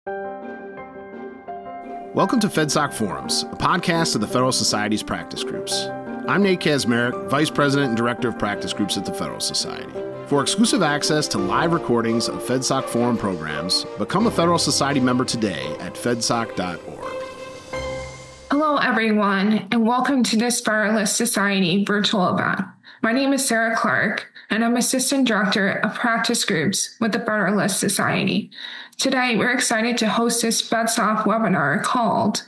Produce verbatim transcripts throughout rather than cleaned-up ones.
Welcome to FedSoc Forums, a podcast of the Federal Society's practice groups. I'm Nate Kazmarek, Vice President and Director of Practice Groups at the Federal Society. For exclusive access to live recordings of FedSoc Forum programs, become a Federal Society member today at fedsoc dot org. Hello, everyone, and welcome to this Federalist Society virtual event. My name is Sarah Clark, and I'm Assistant Director of Practice Groups with the Federalist Society. Today, we're excited to host this FedSoc webinar called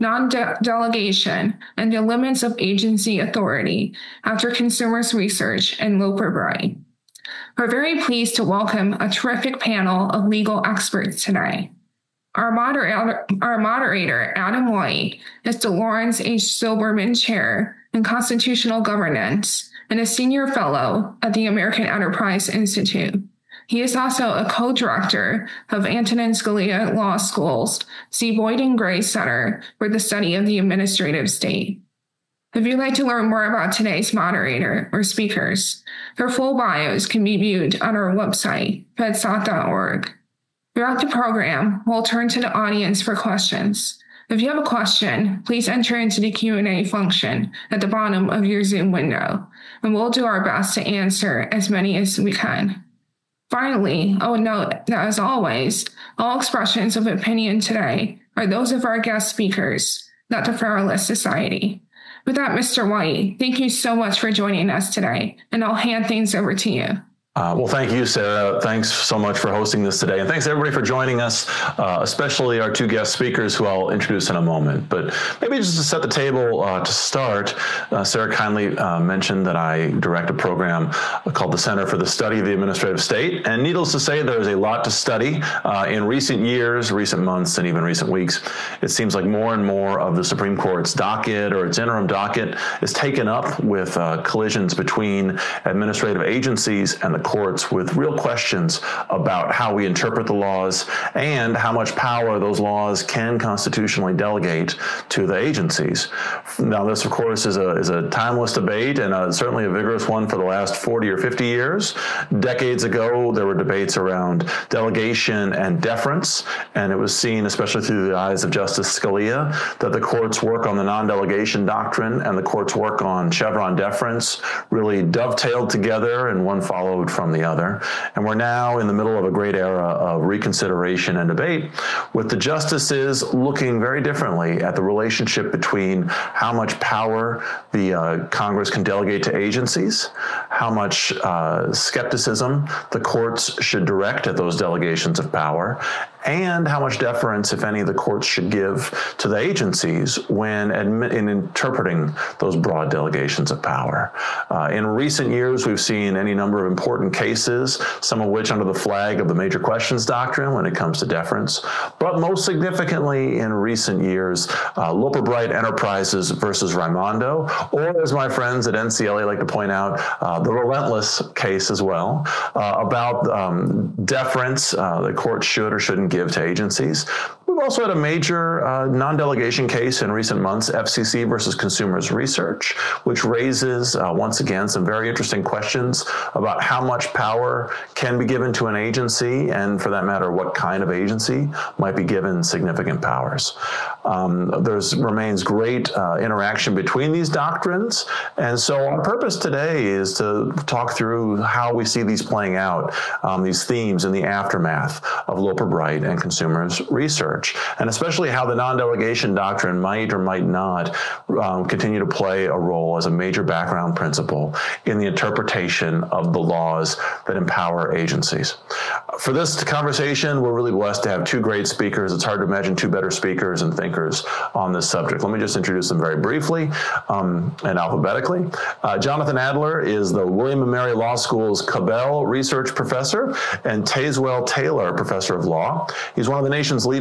Non-Delegation and the Limits of Agency Authority After Consumers Research and Loper Bright. We're very pleased to welcome a terrific panel of legal experts today. Our moderator, our moderator, Adam White, is the Lawrence H. Silberman Chair in Constitutional Governance and a Senior Fellow at the American Enterprise Institute. He is also a co-director of Antonin Scalia Law School's C. Boyd and Gray Center for the Study of the Administrative State. If you'd like to learn more about today's moderator or speakers, their full bios can be viewed on our website, fedsoc dot org. Throughout the program, we'll turn to the audience for questions. If you have a question, please enter into the Q and A function at the bottom of your Zoom window, and we'll do our best to answer as many as we can. Finally, I would note that, as always, all expressions of opinion today are those of our guest speakers, not the Federalist Society. With that, Mister White, thank you so much for joining us today, and I'll hand things over to you. Uh, well, thank you, Sarah. Thanks so much for hosting this today. And thanks everybody for joining us, uh, especially our two guest speakers who I'll introduce in a moment. But maybe just to set the table uh, to start, uh, Sarah kindly uh, mentioned that I direct a program called the Center for the Study of the Administrative State. And needless to say, there is a lot to study. Uh, in recent years, recent months, and even recent weeks, it seems like more and more of the Supreme Court's docket or its interim docket is taken up with uh, collisions between administrative agencies and the courts with real questions about how we interpret the laws and how much power those laws can constitutionally delegate to the agencies. Now, this, of course, is a, is a timeless debate and a, certainly a vigorous one for the last forty or fifty years. Decades ago, there were debates around delegation and deference, and it was seen, especially through the eyes of Justice Scalia, that the court's work on the non-delegation doctrine and the court's work on Chevron deference really dovetailed together, and one followed from the other. And we're now in the middle of a great era of reconsideration and debate, with the justices looking very differently at the relationship between how much power the uh, Congress can delegate to agencies, how much uh, skepticism the courts should direct at those delegations of power, and how much deference, if any, the courts should give to the agencies when admi- in interpreting those broad delegations of power. Uh, in recent years, we've seen any number of important cases, some of which under the flag of the major questions doctrine when it comes to deference. But most significantly in recent years, uh, Loper Bright Enterprises versus Raimondo, or as my friends at N C L A like to point out, uh, the Relentless case as well, uh, about um, deference uh, the court should or shouldn't give to agencies. We've also had a major uh, non-delegation case in recent months, F C C versus Consumers Research, which raises, uh, once again, some very interesting questions about how much power can be given to an agency, and for that matter, what kind of agency might be given significant powers. Um, there remains great uh, interaction between these doctrines, and so our purpose today is to talk through how we see these playing out, um, these themes in the aftermath of Loper Bright and Consumers Research, and especially how the non-delegation doctrine might or might not um, continue to play a role as a major background principle in the interpretation of the laws that empower agencies. For this conversation, we're really blessed to have two great speakers. It's hard to imagine two better speakers and thinkers on this subject. Let me just introduce them very briefly um, and alphabetically. Uh, Jonathan Adler is the William and Mary Law School's Cabell Research Professor and Tazewell Taylor Professor of Law. He's one of the nation's leading scholars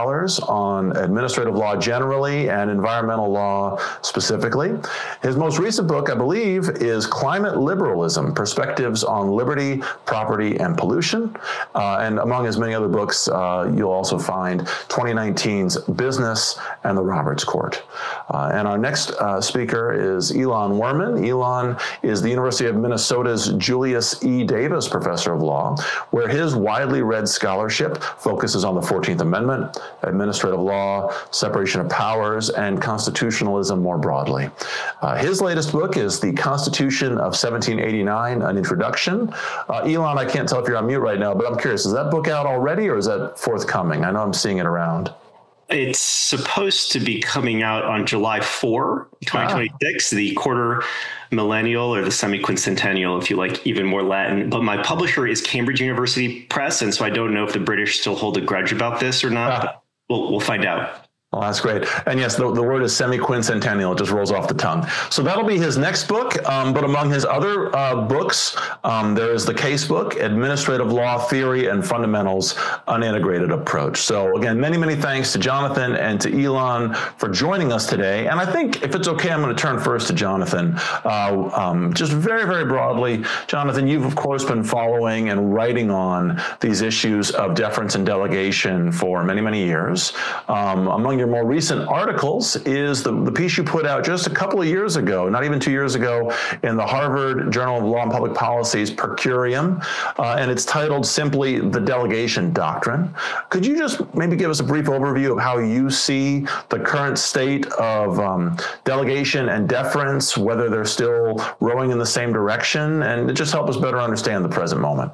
scholars on administrative law generally and environmental law specifically. His most recent book, I believe, is Climate Liberalism, Perspectives on Liberty, Property, and Pollution. Uh, and among his many other books, uh, you'll also find twenty nineteen's Business and the Roberts Court. Uh, and our next uh, speaker is Elon Werman. Elon is the University of Minnesota's Julius E. Davis Professor of Law, where his widely read scholarship focuses on the fourteenth Amendment, administrative law, separation of powers, and constitutionalism more broadly. Uh, his latest book is The Constitution of seventeen eighty-nine, An Introduction. Uh, Elon, I can't tell if you're on mute right now, but I'm curious, is that book out already or is that forthcoming? I know I'm seeing it around. It's supposed to be coming out on July fourth, twenty twenty-six, ah. the quarter millennial or the semi-quincentennial, if you like, even more Latin. But my publisher is Cambridge University Press, and so I don't know if the British still hold a grudge about this or not, ah. but we'll, we'll find out. Well, that's great. And yes, the, the word is semi-quincentennial. It just rolls off the tongue. So that'll be his next book. Um, but among his other uh, books, um, there is the case book, Administrative Law Theory and Fundamentals, An Integrated Approach. So again, many, many thanks to Jonathan and to Elon for joining us today. And I think if it's okay, I'm going to turn first to Jonathan. Uh, um, just very, very broadly, Jonathan, you've of course been following and writing on these issues of deference and delegation for many, many years. Um, among your more recent articles is the, the piece you put out just a couple of years ago, not even two years ago, in the Harvard Journal of Law and Public Policy's Per Curiam, uh, and it's titled simply The Delegation Doctrine. Could you just maybe give us a brief overview of how you see the current state of um, delegation and deference, whether they're still rowing in the same direction, and just help us better understand the present moment?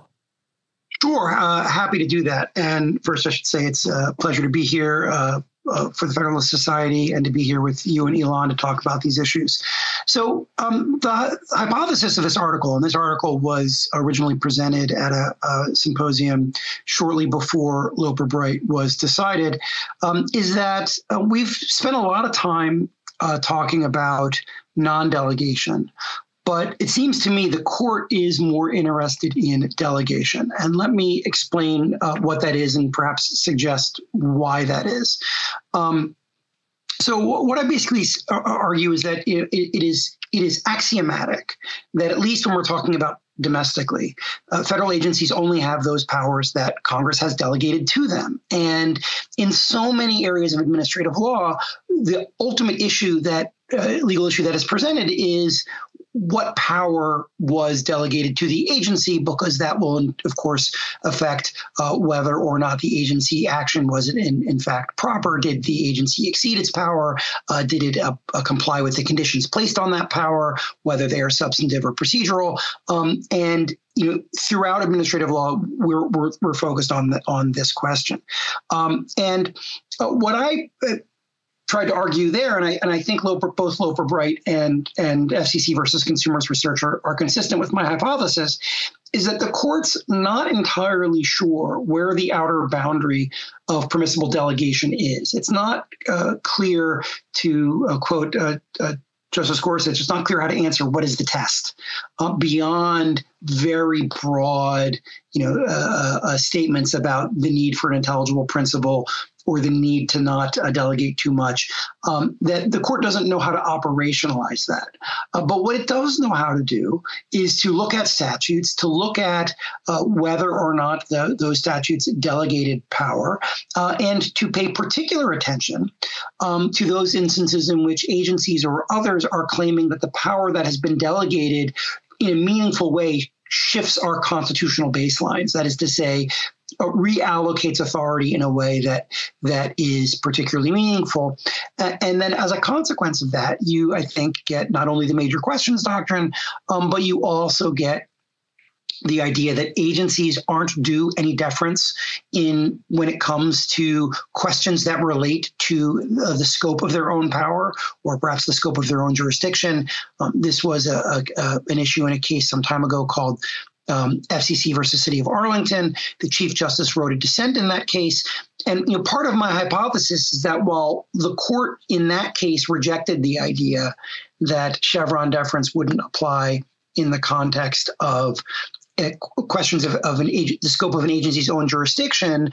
Sure, uh, happy to do that. And first, I should say it's a pleasure to be here uh, uh, for the Federalist Society and to be here with you and Elon to talk about these issues. So um, the hypothesis of this article, and this article was originally presented at a, a symposium shortly before Loper Bright was decided, um, is that uh, we've spent a lot of time uh, talking about non-delegation. But it seems to me the court is more interested in delegation. And let me explain uh, what that is and perhaps suggest why that is. Um, so what I basically argue is that it, it is it is axiomatic that at least when we're talking about domestically, uh, federal agencies only have those powers that Congress has delegated to them. And in so many areas of administrative law, the ultimate issue that uh, legal issue that is presented is what power was delegated to the agency, because that will, of course, affect uh, whether or not the agency action was in, in fact proper. Did the agency exceed its power? Uh, did it uh, uh, comply with the conditions placed on that power, whether they are substantive or procedural? Um, and you know, throughout administrative law, we're we're, we're focused on the, on this question. Um, and uh, what I uh, tried to argue there, and I and I think Loper, both Loper Bright and and F C C versus Consumers Research are, are consistent with my hypothesis, is that the court's not entirely sure where the outer boundary of permissible delegation is. It's not uh, clear, to uh, quote uh, uh, Justice Gorsuch, it's not clear how to answer what is the test uh, beyond very broad, you know, uh, uh, statements about the need for an intelligible principle or the need to not uh, delegate too much, um, that the court doesn't know how to operationalize that. Uh, but what it does know how to do is to look at statutes, to look at uh, whether or not the, those statutes delegated power, uh, and to pay particular attention um, to those instances in which agencies or others are claiming that the power that has been delegated in a meaningful way shifts our constitutional baselines. That is to say, Uh, reallocates authority in a way that that is particularly meaningful. Uh, and then as a consequence of that, you, I think, get not only the major questions doctrine, um, but you also get the idea that agencies aren't due any deference in when it comes to questions that relate to uh, the scope of their own power or perhaps the scope of their own jurisdiction. Um, this was a, a, a, an issue in a case some time ago called Um, F C C versus City of Arlington. The Chief Justice wrote a dissent in that case. And you know, part of my hypothesis is that while the court in that case rejected the idea that Chevron deference wouldn't apply in the context of uh, questions of, of an ag- the scope of an agency's own jurisdiction,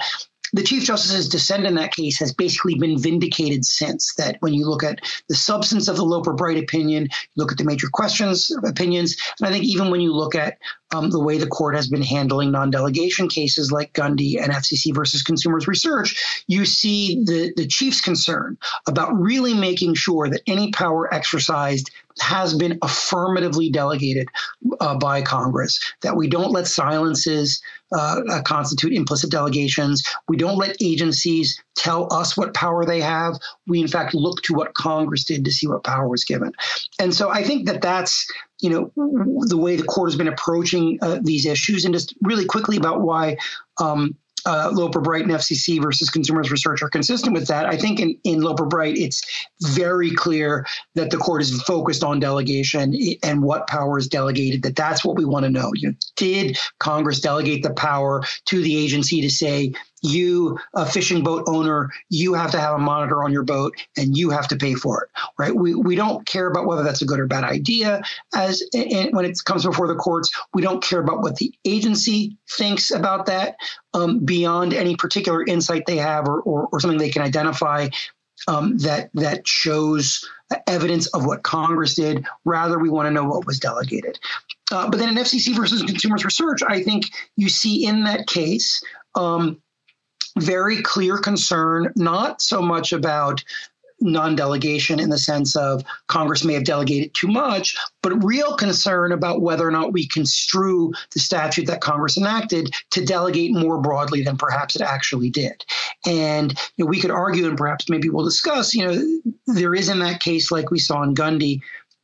the Chief Justice's dissent in that case has basically been vindicated since. That when you look at the substance of the Loper-Bright opinion, you look at the major questions opinions, and I think even when you look at um, the way the court has been handling non-delegation cases like Gundy and F C C versus Consumers Research, you see the, the Chief's concern about really making sure that any power exercised has been affirmatively delegated uh, by Congress, that we don't let silences uh, uh, constitute implicit delegations. We don't let agencies tell us what power they have. We, in fact, look to what Congress did to see what power was given. And so I think that that's, you know, the way the court has been approaching uh, these issues. And just really quickly about why um, Uh, Loper-Bright and F C C versus Consumers Research are consistent with that. I think in, in Loper-Bright, it's very clear that the court is focused on delegation and what power is delegated, that that's what we want to know. You know, did Congress delegate the power to the agency to say, you, a fishing boat owner, you have to have a monitor on your boat and you have to pay for it, right? We we don't care about whether that's a good or bad idea. As and when it comes before the courts, we don't care about what the agency thinks about that um, beyond any particular insight they have or, or, or something they can identify um, that that shows evidence of what Congress did. Rather, we want to know what was delegated. Uh, but then in F C C versus Consumers Research, I think you see in that case um, very clear concern, not so much about non-delegation in the sense of Congress may have delegated too much, but real concern about whether or not we construe the statute that Congress enacted to delegate more broadly than perhaps it actually did. And you know, we could argue, and perhaps maybe we'll discuss, you know, there is in that case, like we saw in Gundy,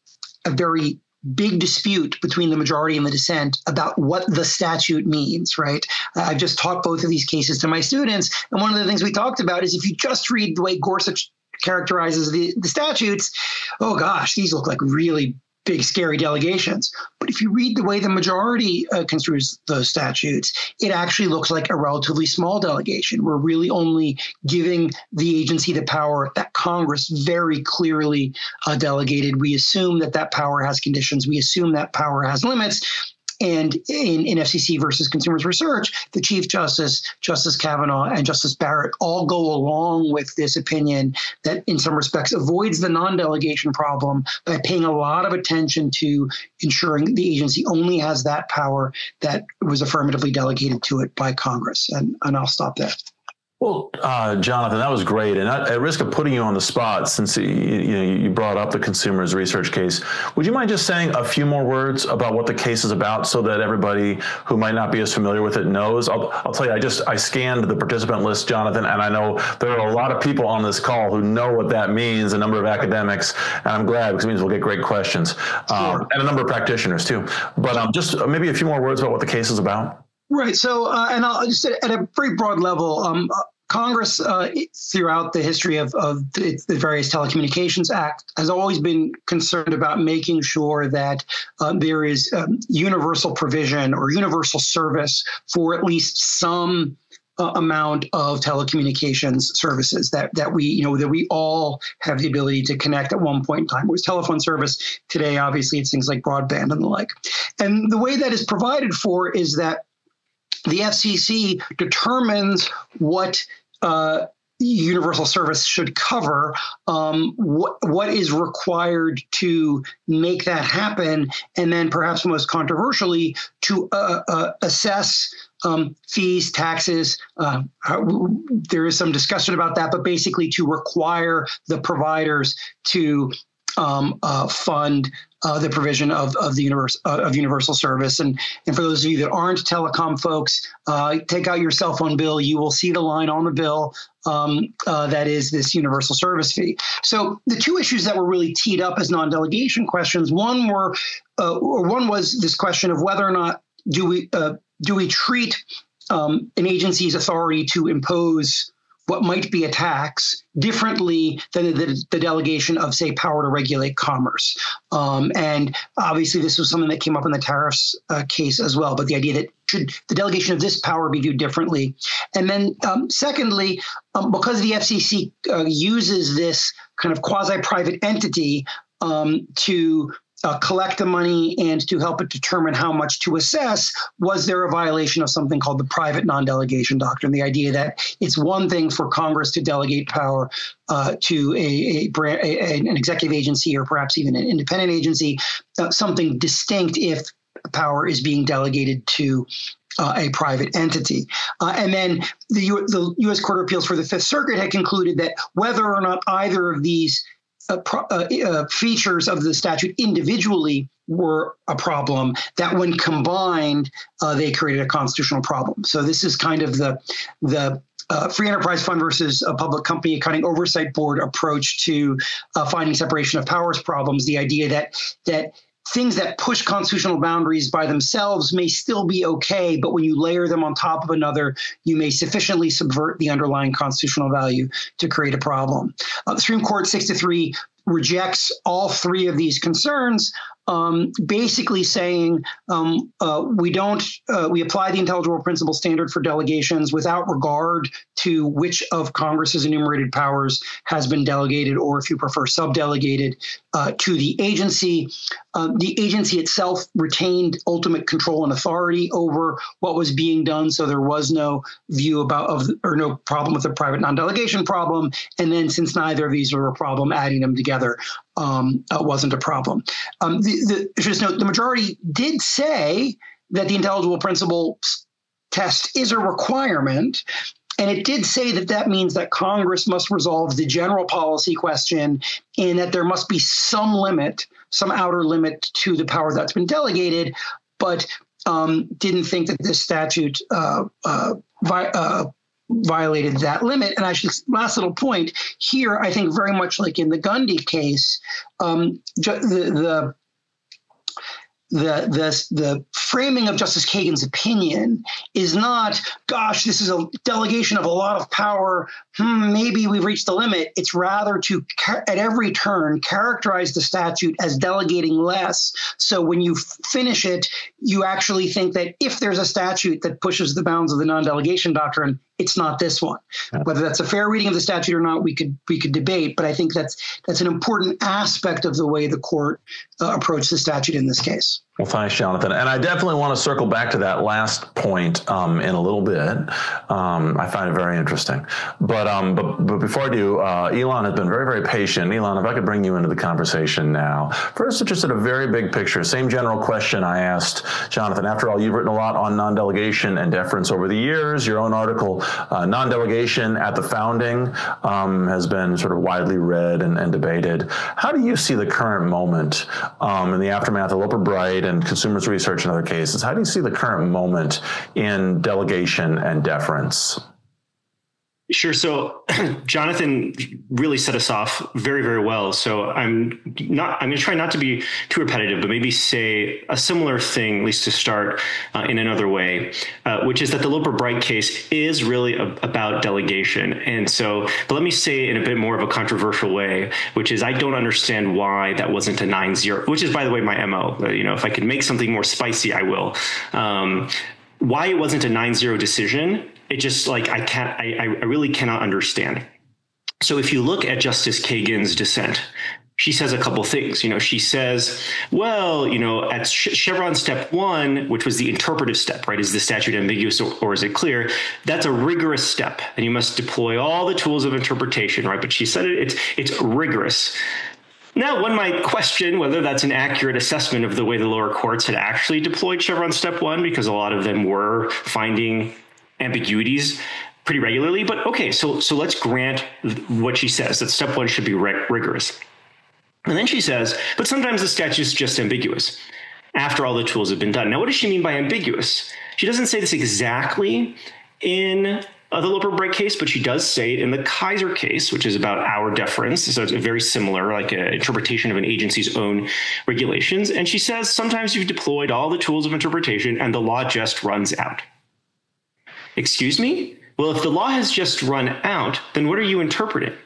a very big dispute between the majority and the dissent about what the statute means, right? I've just taught both of these cases to my students. And one of the things we talked about is if you just read the way Gorsuch characterizes the, the statutes, oh gosh, these look like really big, scary delegations. But if you read the way the majority uh, construes those statutes, it actually looks like a relatively small delegation. We're really only giving the agency the power that Congress very clearly uh, delegated. We assume that that power has conditions. We assume that power has limits. And in, in F C C versus Consumers Research, the Chief Justice, Justice Kavanaugh, and Justice Barrett all go along with this opinion that in some respects avoids the non-delegation problem by paying a lot of attention to ensuring the agency only has that power that was affirmatively delegated to it by Congress. And, and I'll stop there. Well, uh, Jonathan, that was great. And at, at risk of putting you on the spot, since you, you know you brought up the Consumers Research case, would you mind just saying a few more words about what the case is about, so that everybody who might not be as familiar with it knows? I'll, I'll tell you, I just I scanned the participant list, Jonathan, and I know there are a lot of people on this call who know what that means. A number of academics, and I'm glad, because it means we'll get great questions, um, sure. and a number of practitioners too. But um, just maybe a few more words about what the case is about. Right. So, uh, and I'll just at a very broad level. Um, Congress, uh, throughout the history of, of the, the various Telecommunications Act, has always been concerned about making sure that uh, there is um, universal provision or universal service for at least some uh, amount of telecommunications services that that we, you know, that we all have the ability to connect at one point in time. It was telephone service. Today, obviously, it's things like broadband and the like. And the way that is provided for is that the F C C determines what uh, universal service should cover, um, what what is required to make that happen, and then perhaps most controversially, to uh, uh, assess um, fees, taxes. Uh, how, there is some discussion about that, but basically to require the providers to um, uh, fund Uh, the provision of of the universe uh, of universal service. And and for those of you that aren't telecom folks, uh, take out your cell phone bill. You will see the line on the bill um, uh, that is this universal service fee. So the two issues that were really teed up as non-delegation questions, one were uh, or one was this question of whether or not do we uh, do we treat um, an agency's authority to impose what might be a tax differently than the, the delegation of, say, power to regulate commerce. Um, and obviously, this was something that came up in the tariffs uh, case as well, but the idea that should the delegation of this power be viewed differently? And then um, secondly, um, because the F C C uh, uses this kind of quasi-private entity um, to uh, collect the money and to help it determine how much to assess, was there a violation of something called the private non-delegation doctrine, the idea that it's one thing for Congress to delegate power uh, to a, a, a an executive agency or perhaps even an independent agency, uh, something distinct if power is being delegated to Uh, a private entity. Uh, and then the, U- the U S Court of Appeals for the Fifth Circuit had concluded that whether or not either of these uh, pro- uh, uh, features of the statute individually were a problem, that when combined, uh, they created a constitutional problem. So this is kind of the the Uh, Free Enterprise Fund versus a Public Company Accounting Oversight Board approach to uh, finding separation of powers problems, the idea that that things that push constitutional boundaries by themselves may still be okay, but when you layer them on top of another, you may sufficiently subvert the underlying constitutional value to create a problem. Uh, the Supreme Court six to three rejects all three of these concerns, um, basically saying um, uh, we don't uh, we apply the intelligible principle standard for delegations without regard to which of Congress's enumerated powers has been delegated, or if you prefer, subdelegated uh, to the agency. Um, the agency itself retained ultimate control and authority over what was being done, so there was no view about of or no problem with the private non-delegation problem. And then, since neither of these were a problem, adding them together um, uh, wasn't a problem. Um, the, the, just note, the majority did say that the intelligible principle test is a requirement. And it did say that that means that Congress must resolve the general policy question and that there must be some limit, some outer limit to the power that's been delegated, but um, didn't think that this statute uh, uh, vi- uh, violated that limit. And I should, last little point here, I think very much like in the Gundy case, um, ju- the, the The, the the framing of Justice Kagan's opinion is not, gosh, this is a delegation of a lot of power. Hmm, maybe we've reached the limit. It's rather to, at every turn, characterize the statute as delegating less. So when you finish it, you actually think that if there's a statute that pushes the bounds of the non-delegation doctrine, it's not this one. Yeah. Whether that's a fair reading of the statute or not, we could we could debate. But I think that's that's an important aspect of the way the court uh, approached the statute in this case. Well, thanks, Jonathan. And I definitely want to circle back to that last point um, in a little bit. Um, I find it very interesting. But um, but, but before I do, uh, Elon has been very, very patient. Elon, if I could bring you into the conversation now. First, just at a very big picture, same general question I asked Jonathan. After all, you've written a lot on non-delegation and deference over the years. Your own article, uh, Non-Delegation at the Founding, um, has been sort of widely read and, and debated. How do you see the current moment um, in the aftermath of Loper Bright and Consumers Research and other cases? How do you see the current moment in delegation and deference? Sure. So Jonathan really set us off very, very well. So I'm not, I'm going to try not to be too repetitive, but maybe say a similar thing, at least to start uh, in another way, uh, which is that the Loper Bright case is really a, about delegation. And so, but let me say it in a bit more of a controversial way, which is I don't understand why that wasn't a nine zero, which is, by the way, my M O. You know, if I could make something more spicy, I will. Um, why it wasn't a nine zero decision, it just like I can't, I, I really cannot understand. So if you look at Justice Kagan's dissent, she says a couple things. You know, she says, well, you know, at Chevron step one, which was the interpretive step, right? Is the statute ambiguous or, or is it clear? That's a rigorous step, and you must deploy all the tools of interpretation, right? But she said it, it's it's rigorous. Now, one might question whether that's an accurate assessment of the way the lower courts had actually deployed Chevron step one, because a lot of them were finding ambiguities pretty regularly. But okay, so so let's grant what she says, that step one should be rig- rigorous. And then she says, but sometimes the statute is just ambiguous after all the tools have been done. Now, what does she mean by ambiguous? She doesn't say this exactly in Uh, the Loper Bright case, but she does say it in the Kaiser case, which is about our deference. So it's very similar, like an interpretation of an agency's own regulations. And she says, sometimes you've deployed all the tools of interpretation and the law just runs out. Excuse me? Well, if the law has just run out, then what are you interpreting?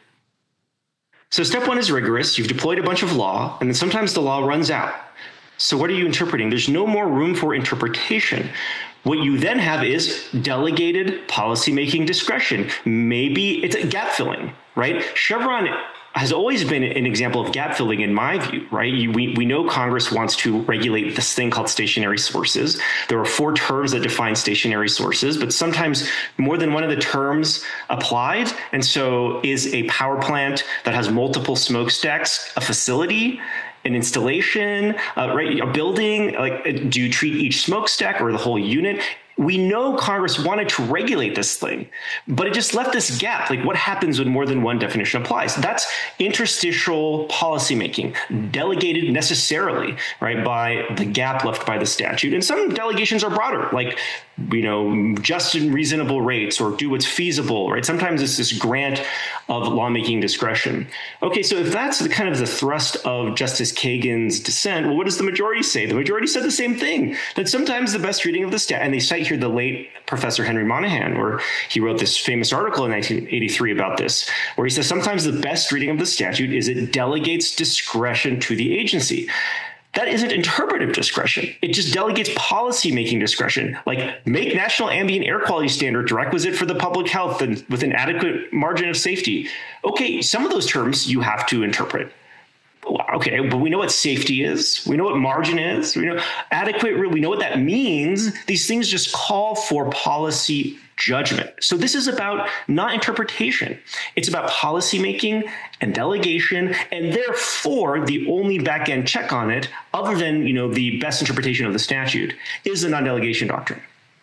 So step one is rigorous. You've deployed a bunch of law, and then sometimes the law runs out. So what are you interpreting? There's no more room for interpretation. What you then have is delegated policymaking discretion. Maybe it's a gap filling, right? Chevron has always been an example of gap filling in my view, right? You, we, we know Congress wants to regulate this thing called stationary sources. There are four terms that define stationary sources, but sometimes more than one of the terms applied. And so is a power plant that has multiple smokestacks a facility, an installation, uh, right? A building? Like, do you treat each smokestack or the whole unit? We know Congress wanted to regulate this thing, but it just left this gap. Like, what happens when more than one definition applies? That's interstitial policymaking, delegated necessarily, right, by the gap left by the statute. And some delegations are broader, like, you know, just and reasonable rates or do what's feasible, right? Sometimes it's this grant of lawmaking discretion. Okay, so if that's the kind of the thrust of Justice Kagan's dissent, well, what does the majority say? The majority said the same thing, that sometimes the best reading of the statute, and they cite here the late Professor Henry Monahan, where he wrote this famous article in nineteen eighty-three about this, where he says sometimes the best reading of the statute is it delegates discretion to the agency. That isn't interpretive discretion. It just delegates policy-making discretion, like make national ambient air quality standards requisite for the public health and with an adequate margin of safety. Okay, some of those terms you have to interpret. Okay, but we know what safety is. We know what margin is. We know adequate. We know what that means. These things just call for policy judgment. So this is about not interpretation. It's about policymaking and delegation, and therefore the only back-end check on it, other than, you know, the best interpretation of the statute, is the non-delegation doctrine.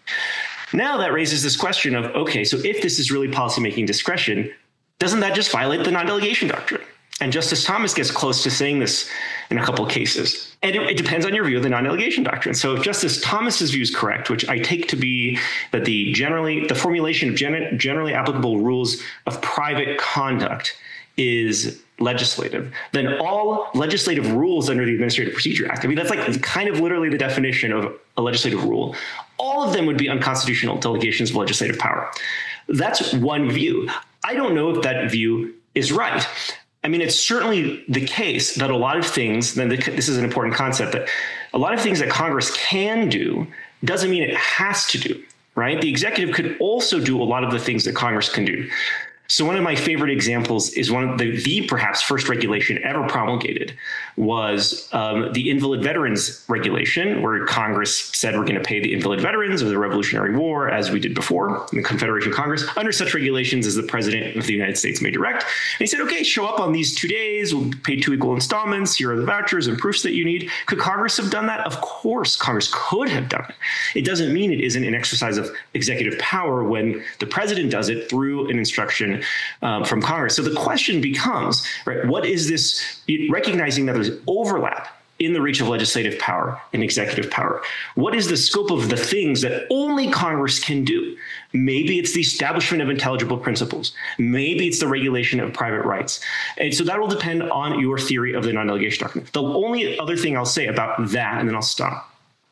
Now that raises this question of, okay, so if this is really policymaking discretion, doesn't that just violate the non-delegation doctrine? And Justice Thomas gets close to saying this in a couple of cases. And it, it depends on your view of the non-delegation doctrine. So if Justice Thomas's view is correct, which I take to be that the generally the formulation of gen, generally applicable rules of private conduct is legislative, then all legislative rules under the Administrative Procedure Act, I mean, that's like kind of literally the definition of a legislative rule, all of them would be unconstitutional delegations of legislative power. That's one view. I don't know if that view is right. I mean, it's certainly the case that a lot of things, then this is an important concept, that a lot of things that Congress can do doesn't mean it has to do, right? The executive could also do a lot of the things that Congress can do. So one of my favorite examples is one of the, the perhaps first regulation ever promulgated was um, the Invalid Veterans Regulation, where Congress said we're going to pay the invalid veterans of the Revolutionary War, as we did before in the Confederation Congress, under such regulations as the President of the United States may direct. And he said, okay, show up on these two days, we'll pay two equal installments, here are the vouchers and proofs that you need. Could Congress have done that? Of course, Congress could have done it. It doesn't mean it isn't an exercise of executive power when the President does it through an instruction Um, from Congress. So the question becomes, right, what is this, recognizing that there's overlap in the reach of legislative power and executive power? What is the scope of the things that only Congress can do? Maybe it's the establishment of intelligible principles. Maybe it's the regulation of private rights. And so that will depend on your theory of the non-delegation doctrine. The only other thing I'll say about that, and then I'll stop,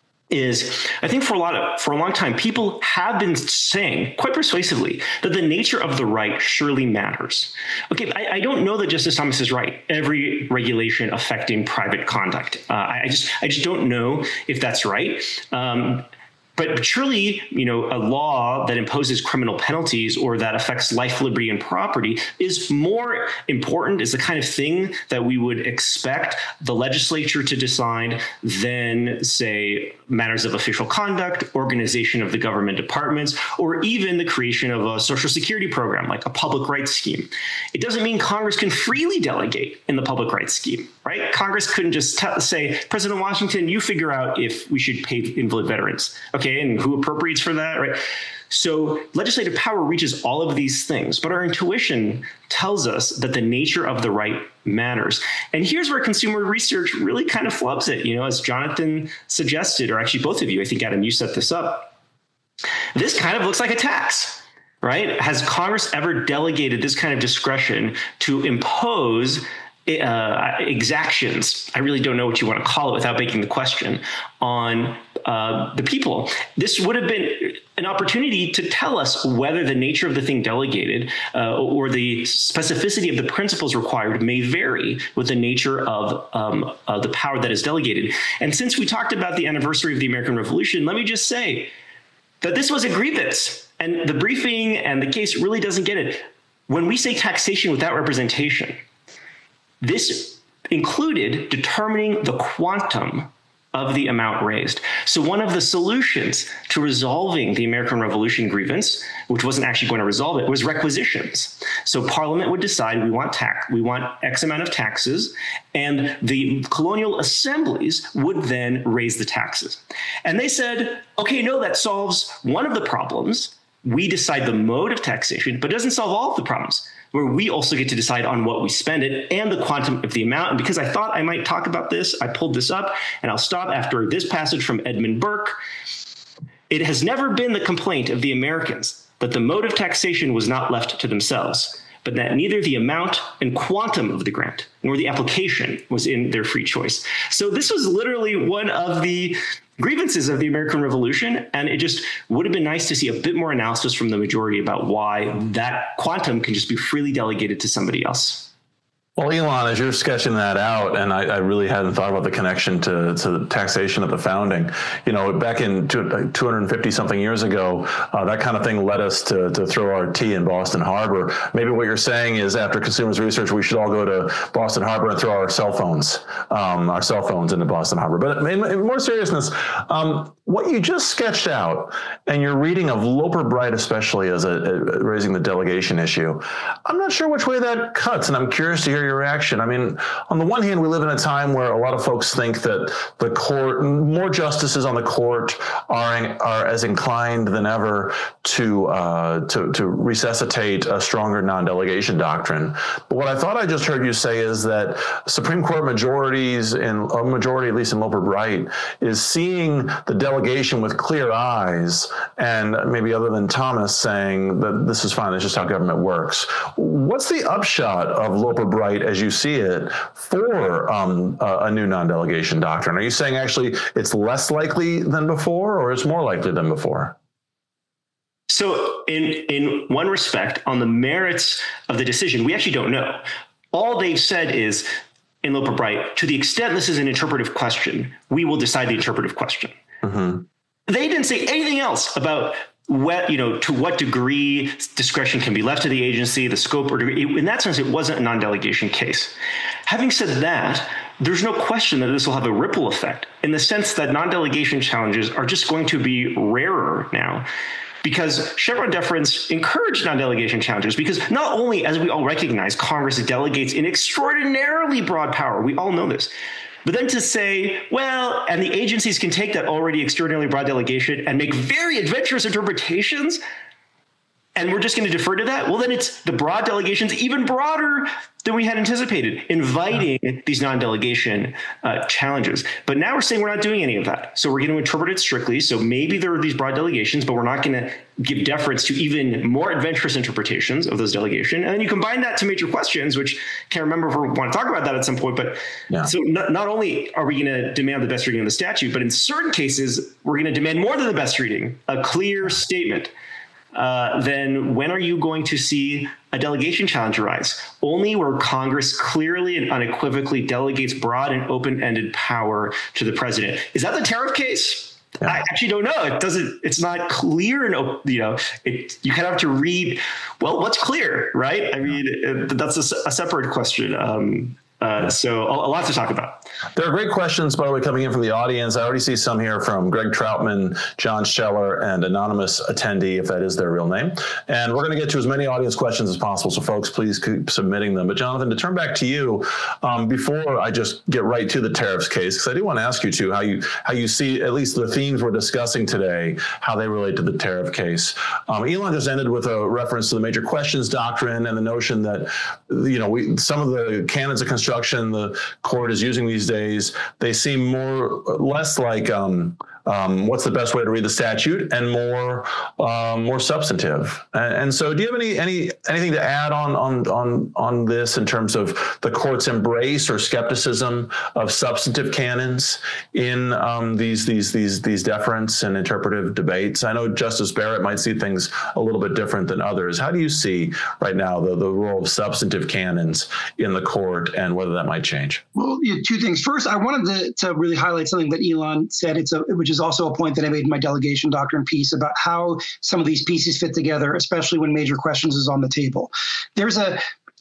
is I think for a lot of, for a long time, people have been saying quite persuasively that the nature of the right surely matters. Okay, I, I don't know that Justice Thomas is right. Every regulation affecting private conduct, uh, I, I just, I just don't know if that's right. Um, But, but surely, you know, a law that imposes criminal penalties or that affects life, liberty, and property is more important, is the kind of thing that we would expect the legislature to decide than, say, matters of official conduct, organization of the government departments, or even the creation of a Social Security program like a public rights scheme. It doesn't mean Congress can freely delegate in the public rights scheme, right? Congress couldn't just t- say, President Washington, you figure out if we should pay invalid veterans. Okay, and who appropriates for that, right? So legislative power reaches all of these things, but our intuition tells us that the nature of the right matters. And here's where consumer research really kind of flubs it, you know, as Jonathan suggested, or actually both of you, I think, Adam, you set this up. This kind of looks like a tax, right? Has Congress ever delegated this kind of discretion to impose uh, exactions? I really don't know what you want to call it without making the question on uh, the people. This would have been an opportunity to tell us whether the nature of the thing delegated uh, or the specificity of the principles required may vary with the nature of um, uh, the power that is delegated. And since we talked about the anniversary of the American Revolution, let me just say that this was a grievance, and the briefing and the case really doesn't get it. When we say taxation without representation, This included determining the quantum of the amount raised. So one of the solutions to resolving the American Revolution grievance, which wasn't actually going to resolve it, was requisitions. So Parliament would decide we want tax, we want X amount of taxes, and the colonial assemblies would then raise the taxes. And they said, okay, no, that solves one of the problems. We decide the mode of taxation, but it doesn't solve all of the problems, where we also get to decide on what we spend it and the quantum of the amount. And because I thought I might talk about this, I pulled this up, and I'll stop after this passage from Edmund Burke. It has never been the complaint of the Americans that the mode of taxation was not left to themselves, but that neither the amount and quantum of the grant nor the application was in their free choice. So this was literally one of the grievances of the American Revolution, and it just would have been nice to see a bit more analysis from the majority about why that quantum can just be freely delegated to somebody else. Well, Elon, as you're sketching that out, and I, I really hadn't thought about the connection to, to the taxation at the founding, you know, back in two hundred fifty something years ago, uh, that kind of thing led us to, to throw our tea in Boston Harbor. Maybe what you're saying is after consumers research, we should all go to Boston Harbor and throw our cell phones, um, our cell phones into Boston Harbor. But in, in more seriousness, um, what you just sketched out, and your reading of Loper Bright, especially as a, a raising the delegation issue, I'm not sure which way that cuts, and I'm curious to hear your reaction. I mean, on the one hand, we live in a time where a lot of folks think that the court, more justices on the court, are are as inclined than ever to uh, to, to resuscitate a stronger non-delegation doctrine. But what I thought I just heard you say is that Supreme Court majorities, in a majority at least in Loper Bright, is seeing the delegation with clear eyes, and maybe other than Thomas saying that this is fine, it's just how government works. What's the upshot of Loper Bright as you see it for um, a, a new non-delegation doctrine? Are you saying actually it's less likely than before, or it's more likely than before? So in, in one respect, on the merits of the decision, we actually don't know. All they've said is, in Loper Bright, to the extent this is an interpretive question, we will decide the interpretive question. Mm-hmm. They didn't say anything else about what, you know, to what degree discretion can be left to the agency, the scope or degree. In that sense, it wasn't a non-delegation case. Having said that, there's no question that this will have a ripple effect in the sense that non-delegation challenges are just going to be rarer now, because Chevron deference encouraged non-delegation challenges, because not only, as we all recognize, Congress delegates in extraordinarily broad power. We all know this. But then to say, well, and the agencies can take that already extraordinarily broad delegation and make very adventurous interpretations, and we're just going to defer to that? Well, then it's the broad delegations even broader than we had anticipated, inviting yeah. these non-delegation uh, challenges. But now we're saying we're not doing any of that. So we're going to interpret it strictly. So maybe there are these broad delegations, but we're not going to give deference to even more adventurous interpretations of those delegations. And then you combine that to major questions, which can't remember if we want to talk about that at some point. But yeah. so not, not only are we going to demand the best reading of the statute, but in certain cases, we're going to demand more than the best reading, a clear statement. Uh, then when are you going to see a delegation challenge arise? Only where Congress clearly and unequivocally delegates broad and open-ended power to the president. Is that the tariff case? Yeah. I actually don't know. It doesn't. It's not clear, and you know, it. You kind of have to read. Well, what's clear, right? I mean, it, that's a, a separate question. Um, Uh, so a, a lot to talk about. There are great questions, by the way, coming in from the audience. I already see some here from Greg Troutman, John Scheller, and anonymous attendee, if that is their real name. And we're going to get to as many audience questions as possible, so folks, please keep submitting them. But Jonathan, to turn back to you, um, before I just get right to the tariffs case, because I do want to ask you too how you how you see at least the themes we're discussing today, how they relate to the tariff case. Um, Elon just ended with a reference to the major questions doctrine and the notion that, you know, we some of the canons of construction the court is using these days, they seem more less like um, um, what's the best way to read the statute, and more um, more substantive. And, and so, do you have any any anything to add on on on on this in terms of the court's embrace or skepticism of substantive canons in um, these these these these deference and interpretive debates? I know Justice Barrett might see things a little bit different than others. How do you see right now the the role of substantive canons in the court, and whether that might change? Well, yeah, two things. First, I wanted to, to really highlight something that Elon said, It's a, which is also a point that I made in my delegation doctrine piece about how some of these pieces fit together, especially when major questions is on the table. There's a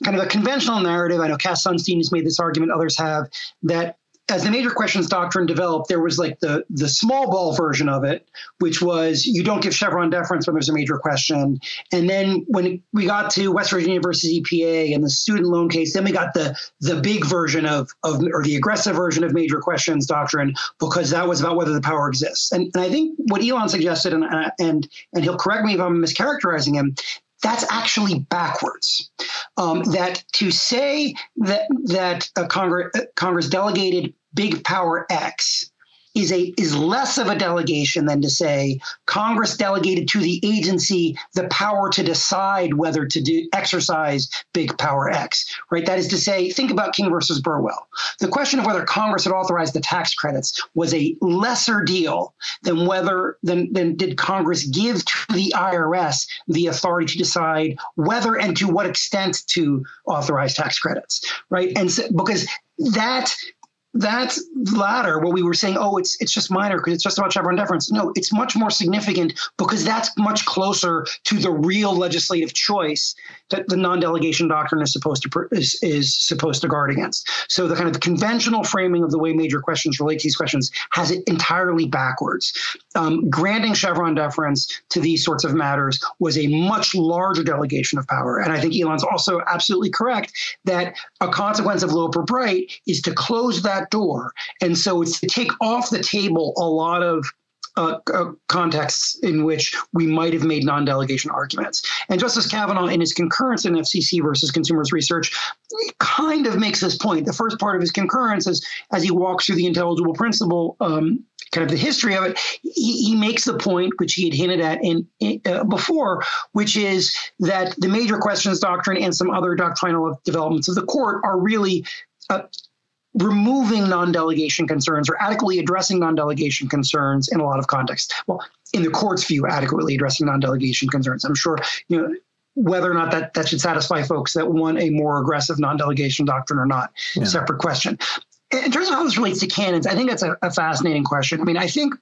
kind of a conventional narrative, I know Cass Sunstein has made this argument, others have, that as the major questions doctrine developed, there was like the, the small ball version of it, which was you don't give Chevron deference when there's a major question. And then when we got to West Virginia versus E P A and the student loan case, then we got the the big version of, of or the aggressive version of major questions doctrine, because that was about whether the power exists. And, and I think what Elon suggested, and, and, and he'll correct me if I'm mischaracterizing him, that's actually backwards. Um, that to say that that a Congress, Congress delegated big power X is a is less of a delegation than to say Congress delegated to the agency the power to decide whether to do exercise big power X, right? That is to say, think about King versus Burwell. The question of whether Congress had authorized the tax credits was a lesser deal than whether than, than did Congress give to the I R S the authority to decide whether and to what extent to authorize tax credits, right? And so, because that That latter, what we were saying, oh, it's it's just minor because it's just about Chevron deference. No, it's much more significant because that's much closer to the real legislative choice that the non-delegation doctrine is supposed to is, is supposed to guard against. So the kind of the conventional framing of the way major questions relate to these questions has it entirely backwards. Um, granting Chevron deference to these sorts of matters was a much larger delegation of power. And I think Elon's also absolutely correct that a consequence of Loper-Bright is to close that door. And so it's to take off the table a lot of uh, uh, contexts in which we might have made non-delegation arguments. And Justice Kavanaugh, in his concurrence in F C C versus Consumers Research, kind of makes this point. The first part of his concurrence is, as he walks through the intelligible principle, um, kind of the history of it, he, he makes the point, which he had hinted at in, in uh, before, which is that the major questions doctrine and some other doctrinal developments of the court are really uh, removing non-delegation concerns or adequately addressing non-delegation concerns in a lot of contexts. Well, in the court's view, adequately addressing non-delegation concerns. I'm sure, you know, whether or not that, that should satisfy folks that want a more aggressive non-delegation doctrine or not, yeah. Separate question. In terms of how this relates to canons, I think that's a, a fascinating question. I mean, I think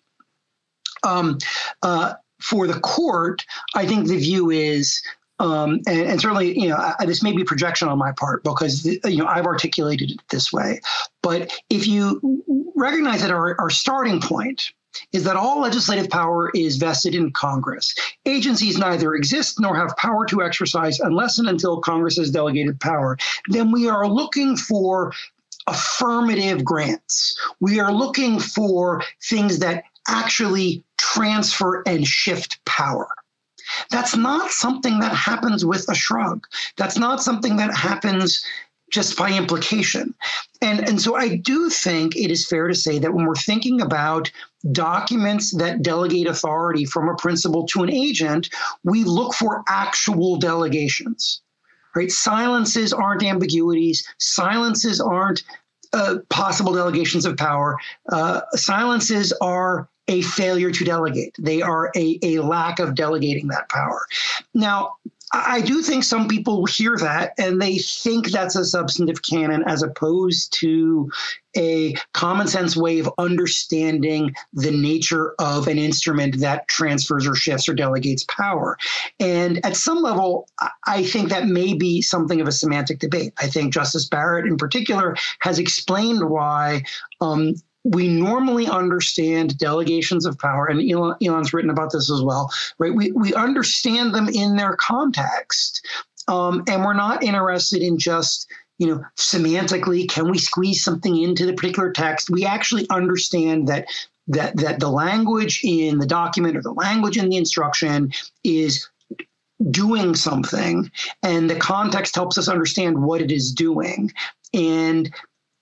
um, uh, for the court, I think the view is, Um, and, and certainly, you know, I, this may be projection on my part because, you know, I've articulated it this way. But if you recognize that our, our starting point is that all legislative power is vested in Congress, agencies neither exist nor have power to exercise unless and until Congress has delegated power, then we are looking for affirmative grants. We are looking for things that actually transfer and shift power. That's not something that happens with a shrug. That's not something that happens just by implication. And, and so I do think it is fair to say that when we're thinking about documents that delegate authority from a principal to an agent, we look for actual delegations, right? Silences aren't ambiguities. Silences aren't uh, possible delegations of power. Uh, silences are a failure to delegate. They are a, a lack of delegating that power. Now, I do think some people hear that and they think that's a substantive canon as opposed to a common sense way of understanding the nature of an instrument that transfers or shifts or delegates power. And at some level, I think that may be something of a semantic debate. I think Justice Barrett in particular has explained why um, we normally understand delegations of power, and Elon, Elon's written about this as well, right? We, we understand them in their context, um, and we're not interested in just, you know, semantically, can we squeeze something into the particular text? We actually understand that that that the language in the document or the language in the instruction is doing something, and the context helps us understand what it is doing. And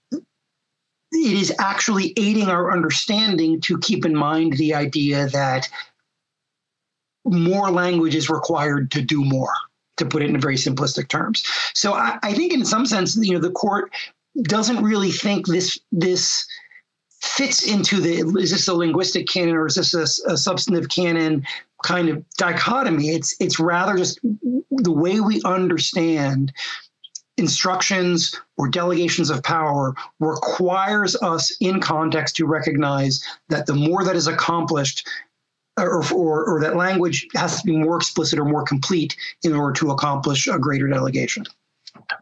it is actually aiding our understanding to keep in mind the idea that more language is required to do more, to put it in very simplistic terms. So I, I think in some sense, you know, the court doesn't really think this this fits into the, is this a linguistic canon or is this a, a substantive canon kind of dichotomy? It's it's rather just the way we understand instructions or delegations of power requires us in context to recognize that the more that is accomplished or, or, or that language has to be more explicit or more complete in order to accomplish a greater delegation.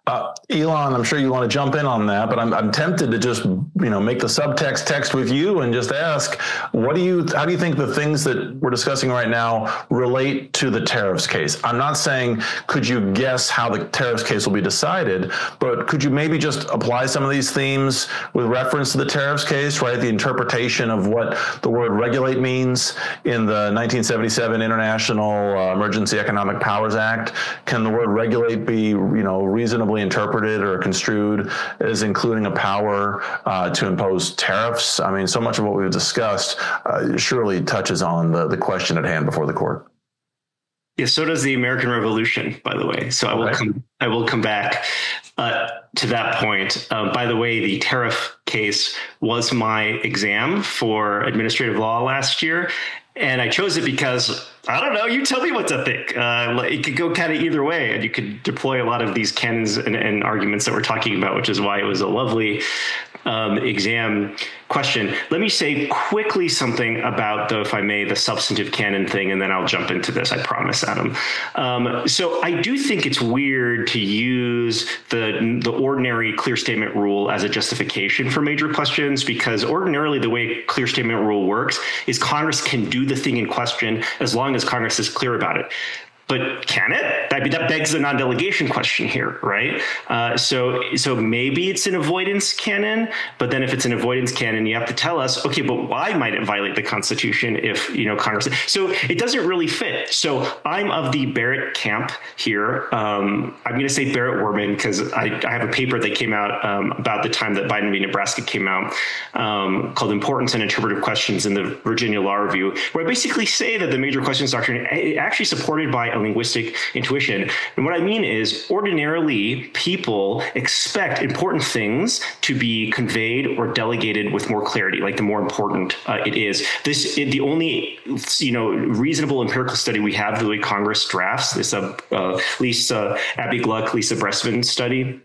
Uh, Elon, I'm sure you want to jump in on that, but I'm, I'm tempted to just, you know, make the subtext text with you and just ask, what do you, how do you think the things that we're discussing right now relate to the tariffs case? I'm not saying, could you guess how the tariffs case will be decided, but could you maybe just apply some of these themes with reference to the tariffs case, right? The interpretation of what the word regulate means in the nineteen seventy-seven International uh, Emergency Economic Powers Act. Can the word regulate be, you know, reasonably interpreted or construed as including a power uh, to impose tariffs? I mean, so much of what we've discussed uh, surely touches on the, the question at hand before the court. Yeah, so does the American Revolution, by the way. So I will okay. come. I will come back uh, to that point. Uh, by the way, the tariff case was my exam for administrative law last year, and I chose it because, I don't know, you tell me what to think. Uh, it could go kind of either way, and you could deploy a lot of these canons and, and arguments that we're talking about, which is why it was a lovely um, exam question. Let me say quickly something about, though, if I may, the substantive canon thing, and then I'll jump into this, I promise, Adam. Um, so I do think it's weird to use the, the ordinary clear statement rule as a justification for major questions, because ordinarily the way clear statement rule works is Congress can do the thing in question as long as Congress is clear about it. But can it? I mean, that begs the non-delegation question here, right? Uh, so, so maybe it's an avoidance canon, but then if it's an avoidance canon, you have to tell us, okay, but why might it violate the Constitution if, you know, Congress? So it doesn't really fit. So I'm of the Barrett camp here. Um, I'm going to say Barrett-Werman because I, I have a paper that came out um, about the time that Biden v. Nebraska came out um, called Importance and Interpretive Questions in the Virginia Law Review, where I basically say that the major questions doctrine is actually supported by a linguistic intuition. And what I mean is, ordinarily, people expect important things to be conveyed or delegated with more clarity, like the more important uh, it is. This it, the only, you know, reasonable empirical study we have, the way Congress drafts this, uh, uh, Lisa Abby Gluck, Lisa Bressman study.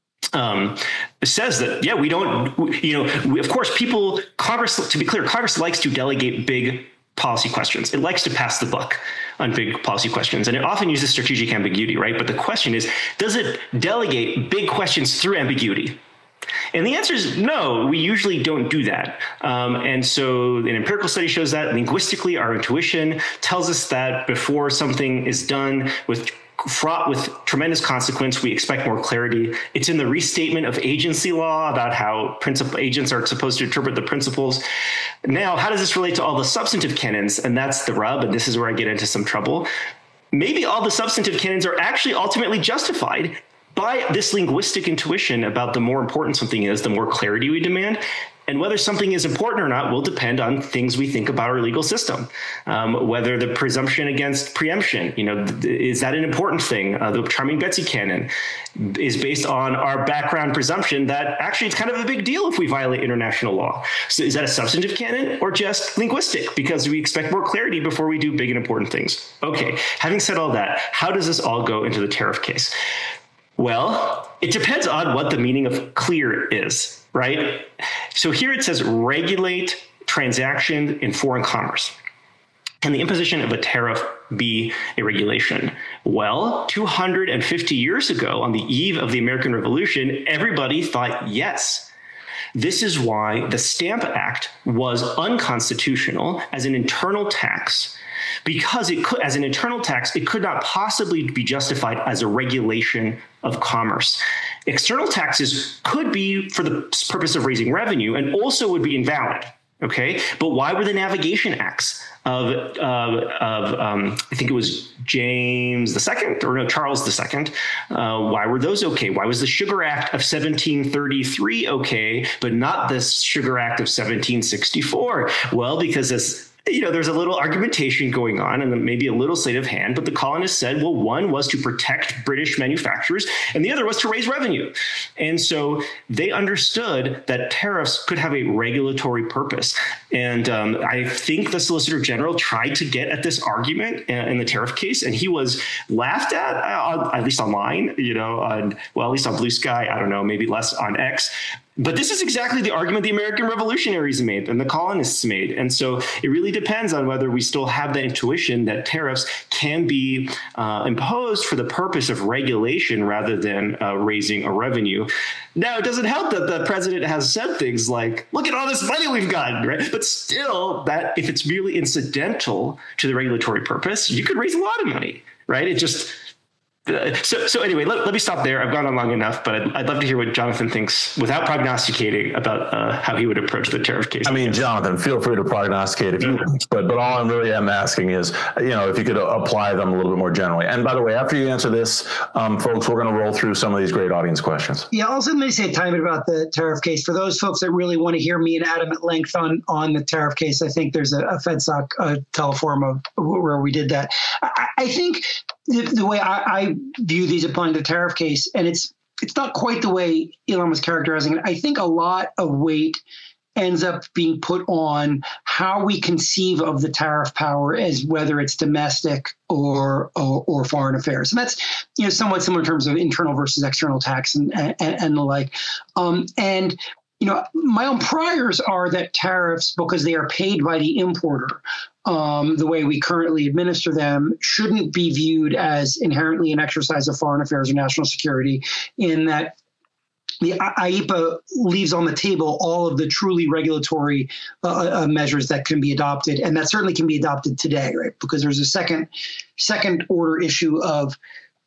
Um, says that, yeah, we don't, you know, we, of course, people, Congress, to be clear, Congress likes to delegate big policy questions. It likes to pass the buck on big policy questions, and it often uses strategic ambiguity, right? But the question is, does it delegate big questions through ambiguity? And the answer is no, we usually don't do that. Um, and so an empirical study shows that. Linguistically, our intuition tells us that before something is done with fraught with tremendous consequence, we expect more clarity. It's in the restatement of agency law about how principal agents are supposed to interpret the principles. Now, how does this relate to all the substantive canons? And that's the rub, and this is where I get into some trouble. Maybe all the substantive canons are actually ultimately justified by this linguistic intuition about the more important something is, the more clarity we demand. And whether something is important or not will depend on things we think about our legal system. Um, whether the presumption against preemption, you know, is that an important thing? Uh, the Charming Betsy canon is based on our background presumption that actually it's kind of a big deal if we violate international law. So is that a substantive canon or just linguistic? Because we expect more clarity before we do big and important things. Okay, having said all that, how does this all go into the tariff case? Well, it depends on what the meaning of clear is, right? So here it says regulate transactions in foreign commerce. Can the imposition of a tariff be a regulation? Well, two hundred fifty years ago, on the eve of the American Revolution, everybody thought yes. This is why the Stamp Act was unconstitutional as an internal tax, because it could, as an internal tax, it could not possibly be justified as a regulation of commerce. External taxes could be for the purpose of raising revenue and also would be invalid. Okay, but why were the Navigation Acts of, uh, of um, I think it was James the Second, or no, Charles the Second, uh, why were those okay? Why was the Sugar Act of seventeen thirty-three okay, but not the Sugar Act of seventeen sixty-four? Well, because this, you know, there's a little argumentation going on and maybe a little sleight of hand, but the colonists said, well, one was to protect British manufacturers and the other was to raise revenue. And so they understood that tariffs could have a regulatory purpose. And um, I think the Solicitor General tried to get at this argument in the tariff case, and he was laughed at, uh, at least online, you know, on, well, at least on Blue Sky, I don't know, maybe less on X. But this is exactly the argument the American revolutionaries made and the colonists made. And so it really depends on whether we still have the intuition that tariffs can be uh, imposed for the purpose of regulation rather than uh, raising a revenue. Now, it doesn't help that the president has said things like, look at all this money we've gotten, right? But still, that if it's merely incidental to the regulatory purpose, you could raise a lot of money, right? It just... Uh, so, so anyway, let, let me stop there. I've gone on long enough, but I'd, I'd love to hear what Jonathan thinks without prognosticating about uh, how he would approach the tariff case. I mean, Jonathan, feel free to prognosticate if you want, but, but all I really am asking is, you know, if you could apply them a little bit more generally. And by the way, after you answer this, um, folks, we're going to roll through some of these great audience questions. Yeah, also let me say a tiny bit about the tariff case. For those folks that really want to hear me in adamant length on, on the tariff case, I think there's a, a FedSoc uh, teleforum of where we did that. I, I think the, the way I, I view these applying to the tariff case, and it's it's not quite the way Elon was characterizing it. I think a lot of weight ends up being put on how we conceive of the tariff power as whether it's domestic or or, or foreign affairs. And that's, you know, somewhat similar in terms of internal versus external tax and and, and the like. Um, and you know, my own priors are that tariffs, because they are paid by the importer, um, the way we currently administer them, shouldn't be viewed as inherently an exercise of foreign affairs or national security, in that the I E P A leaves on the table all of the truly regulatory uh, uh, measures that can be adopted, and that certainly can be adopted today, right? Because there's a second second order issue of,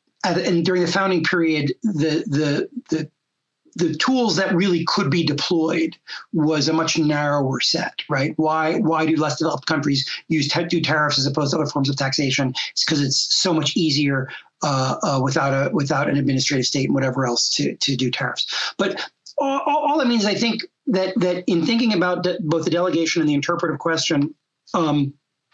and during the founding period, the the the the tools that really could be deployed was a much narrower set, right? Why why do less developed countries use do tariffs as opposed to other forms of taxation? It's because it's so much easier uh, uh, without a without an administrative state and whatever else to to do tariffs. But all, all that means, I think, that that in thinking about de- both the delegation and the interpretive question, um,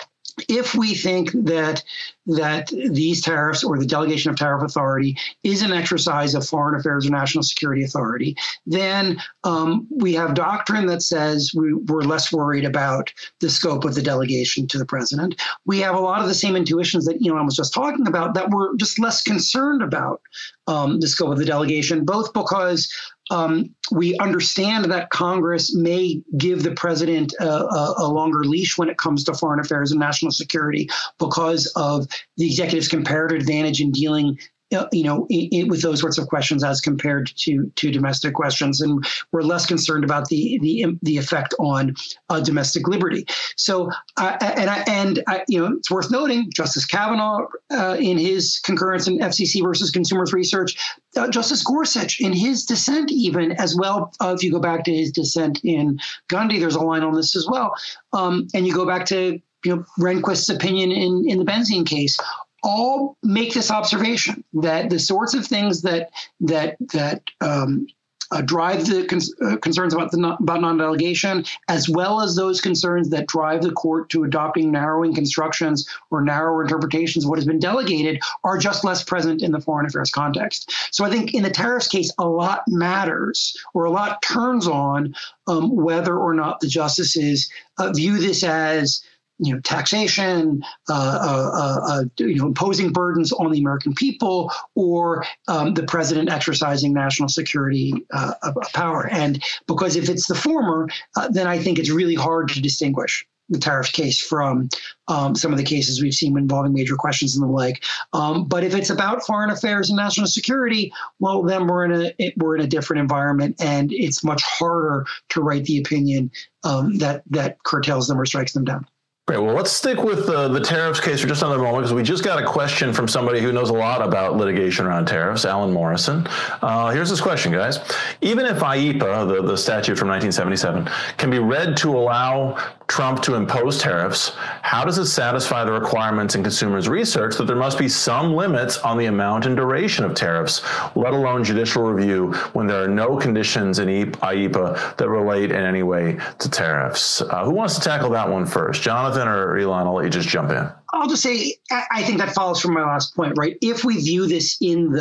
if we think that that these tariffs or the delegation of tariff authority is an exercise of foreign affairs or national security authority, then um, we have doctrine that says we, we're less worried about the scope of the delegation to the president. We have a lot of the same intuitions that Elon was just talking about, that we're just less concerned about um, the scope of the delegation, both because Um, we understand that Congress may give the president a, a, a longer leash when it comes to foreign affairs and national security because of the executive's comparative advantage in dealing, uh, you know, in, in, with those sorts of questions as compared to to domestic questions, and we're less concerned about the the the effect on uh, domestic liberty. So, uh, and I, and I, you know, it's worth noting, Justice Kavanaugh uh, in his concurrence in F C C versus Consumers Research. Uh, Justice Gorsuch, in his dissent, even as well, uh, if you go back to his dissent in Gundy, there's a line on this as well. Um, and you go back to, you know, Rehnquist's opinion in, in the benzene case, all make this observation that the sorts of things that that that um, uh, drive the con- uh, concerns about the non- about non-delegation, as well as those concerns that drive the court to adopting narrowing constructions or narrower interpretations of what has been delegated, are just less present in the foreign affairs context. So I think in the tariffs case, a lot matters, or a lot turns on um, whether or not the justices uh, view this as, you know, taxation, uh, uh, uh, you know, imposing burdens on the American people, or um, the president exercising national security uh, power. And because if it's the former, uh, then I think it's really hard to distinguish the tariff case from um, some of the cases we've seen involving major questions and the like. Um, but if it's about foreign affairs and national security, well, then we're in a we're in a different environment, and it's much harder to write the opinion um, that that curtails them or strikes them down. Great. Well, let's stick with uh, the tariffs case for just another moment, because we just got a question from somebody who knows a lot about litigation around tariffs, Alan Morrison. Uh, here's this question, guys. Even if I E P A, the, the statute from nineteen seventy-seven, can be read to allow Trump to impose tariffs, how does it satisfy the requirements in consumers' research that there must be some limits on the amount and duration of tariffs, let alone judicial review, when there are no conditions in I E P A that relate in any way to tariffs? Uh, who wants to tackle that one first? Jonathan or Elon? I'll let you just jump in. I'll just say, I think that follows from my last point, right? If we view this in the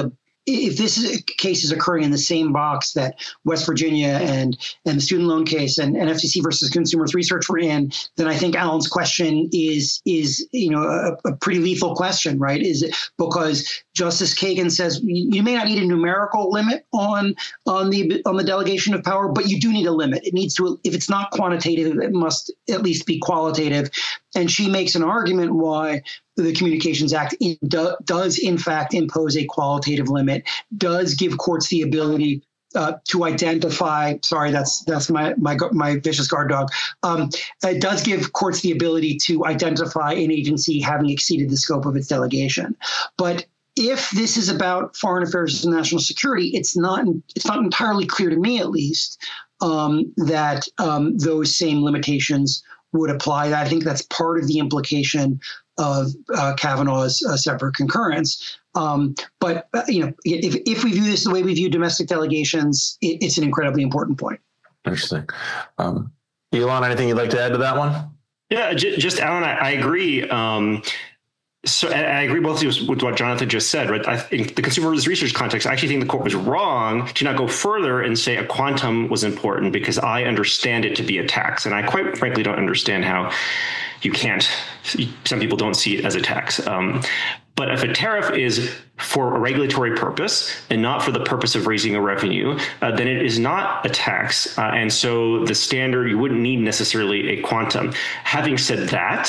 if this is, case is occurring in the same box that West Virginia and and the student loan case and, and F T C versus Consumers Research were in, then I think Alan's question is is you know a, a pretty lethal question, right? Is it because Justice Kagan says you may not need a numerical limit on on the on the delegation of power, but you do need a limit. It needs to, if it's not quantitative, it must at least be qualitative. And she makes an argument why the Communications Act in, do, does, in fact, impose a qualitative limit, does give courts the ability uh, to identify. Sorry, that's that's my my my vicious guard dog. Um, it does give courts the ability to identify an agency having exceeded the scope of its delegation. But if this is about foreign affairs and national security, it's not it's not entirely clear to me, at least, um, that um, those same limitations would apply. I think that's part of the implication of uh, Kavanaugh's uh, separate concurrence. Um, but, uh, you know, if, if we view this the way we view domestic delegations, it, it's an incredibly important point. Interesting. Um, Elon, anything you'd like to add to that one? Yeah, j- just Alan, I, I agree. Um, So I agree both with what Jonathan just said, right? I think the Consumers Research context, I actually think the court was wrong to not go further and say a quantum was important, because I understand it to be a tax. And I quite frankly don't understand how you can't, some people don't see it as a tax. Um, but if a tariff is for a regulatory purpose and not for the purpose of raising a revenue, uh, then it is not a tax. Uh, and so the standard, you wouldn't need necessarily a quantum. Having said that,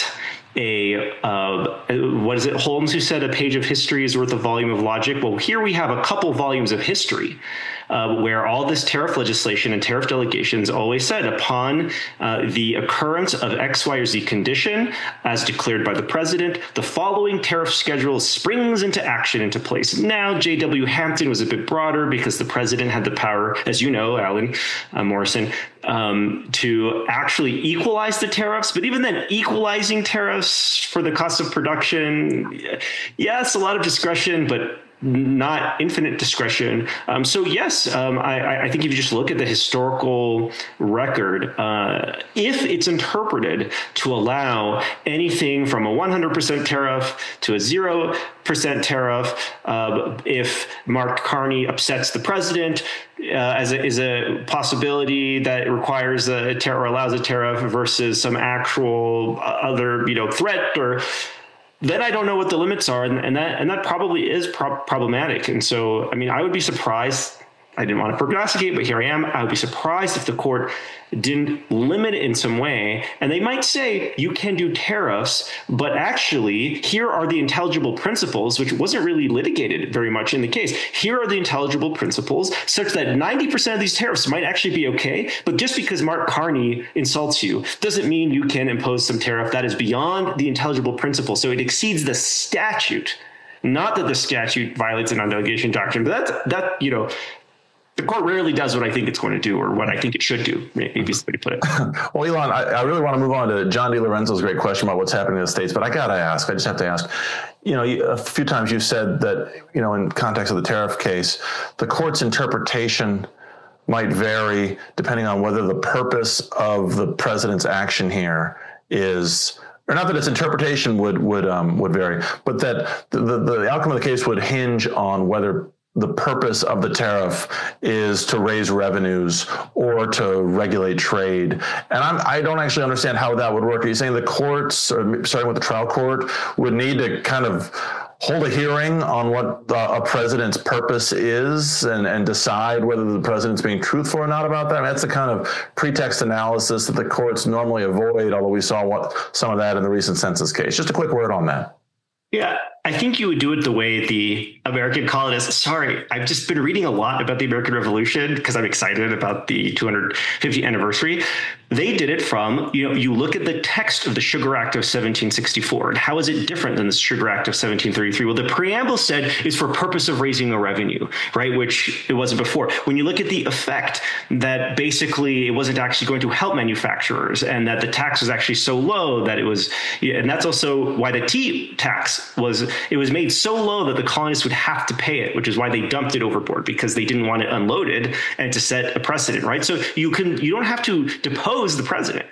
a uh, what is it, Holmes, who said a page of history is worth a volume of logic? Well, here we have a couple volumes of history uh, where all this tariff legislation and tariff delegations always said, upon uh, the occurrence of X, Y, or Z condition as declared by the president, the following tariff schedule springs into action, into place. Now, J W Hampton was a bit broader because the president had the power, as you know, Alan uh, Morrison, um, to actually equalize the tariffs. But even then, equalizing tariffs for the cost of production, yes, a lot of discretion, but not infinite discretion. Um, so yes, um, I, I think if you just look at the historical record, uh, if it's interpreted to allow anything from a one hundred percent tariff to a zero percent tariff, uh, if Mark Carney upsets the president, uh, as a, is a possibility that it requires a tariff or allows a tariff versus some actual other, you know, threat, or then I don't know what the limits are, and, and that and that probably is pro- problematic. And so, I mean, I would be surprised. I didn't want to prognosticate, but here I am. I would be surprised if the court didn't limit it in some way. And they might say you can do tariffs, but actually here are the intelligible principles, which wasn't really litigated very much in the case. Here are the intelligible principles such that ninety percent of these tariffs might actually be okay. But just because Mark Carney insults you doesn't mean you can impose some tariff that is beyond the intelligible principle. So it exceeds the statute. Not that the statute violates a non-delegation doctrine, but that's, that, you know, the court rarely does what I think it's going to do, or what I think it should do, maybe somebody put it. Well, Elon, I, I really want to move on to John DiLorenzo's great question about what's happening in the States, but I got to ask, I just have to ask, you know, a few times you've said that, you know, in context of the tariff case, the court's interpretation might vary depending on whether the purpose of the president's action here is, or not that its interpretation would would um, would vary, but that the, the, the outcome of the case would hinge on whether the purpose of the tariff is to raise revenues or to regulate trade. And I'm, I don't actually understand how that would work. Are you saying the courts, or starting with the trial court, would need to kind of hold a hearing on what the, a president's purpose is and, and decide whether the president's being truthful or not about that? I mean, that's the kind of pretext analysis that the courts normally avoid, although we saw what some of that in the recent census case. Just a quick word on that. Yeah, I think you would do it the way the American colonists. Sorry, I've just been reading a lot about the American Revolution because I'm excited about the two hundred fiftieth anniversary. They did it from, you know, you look at the text of the Sugar Act of seventeen sixty-four, and how is it different than the Sugar Act of seventeen thirty-three? Well, the preamble said it's for purpose of raising a revenue, right? Which it wasn't before. When you look at the effect, that basically it wasn't actually going to help manufacturers, and that the tax was actually so low that it was, and that's also why the tea tax was, it was made so low that the colonists would have to pay it, which is why they dumped it overboard, because they didn't want it unloaded and to set a precedent, right? So you can, you don't have to depose the president.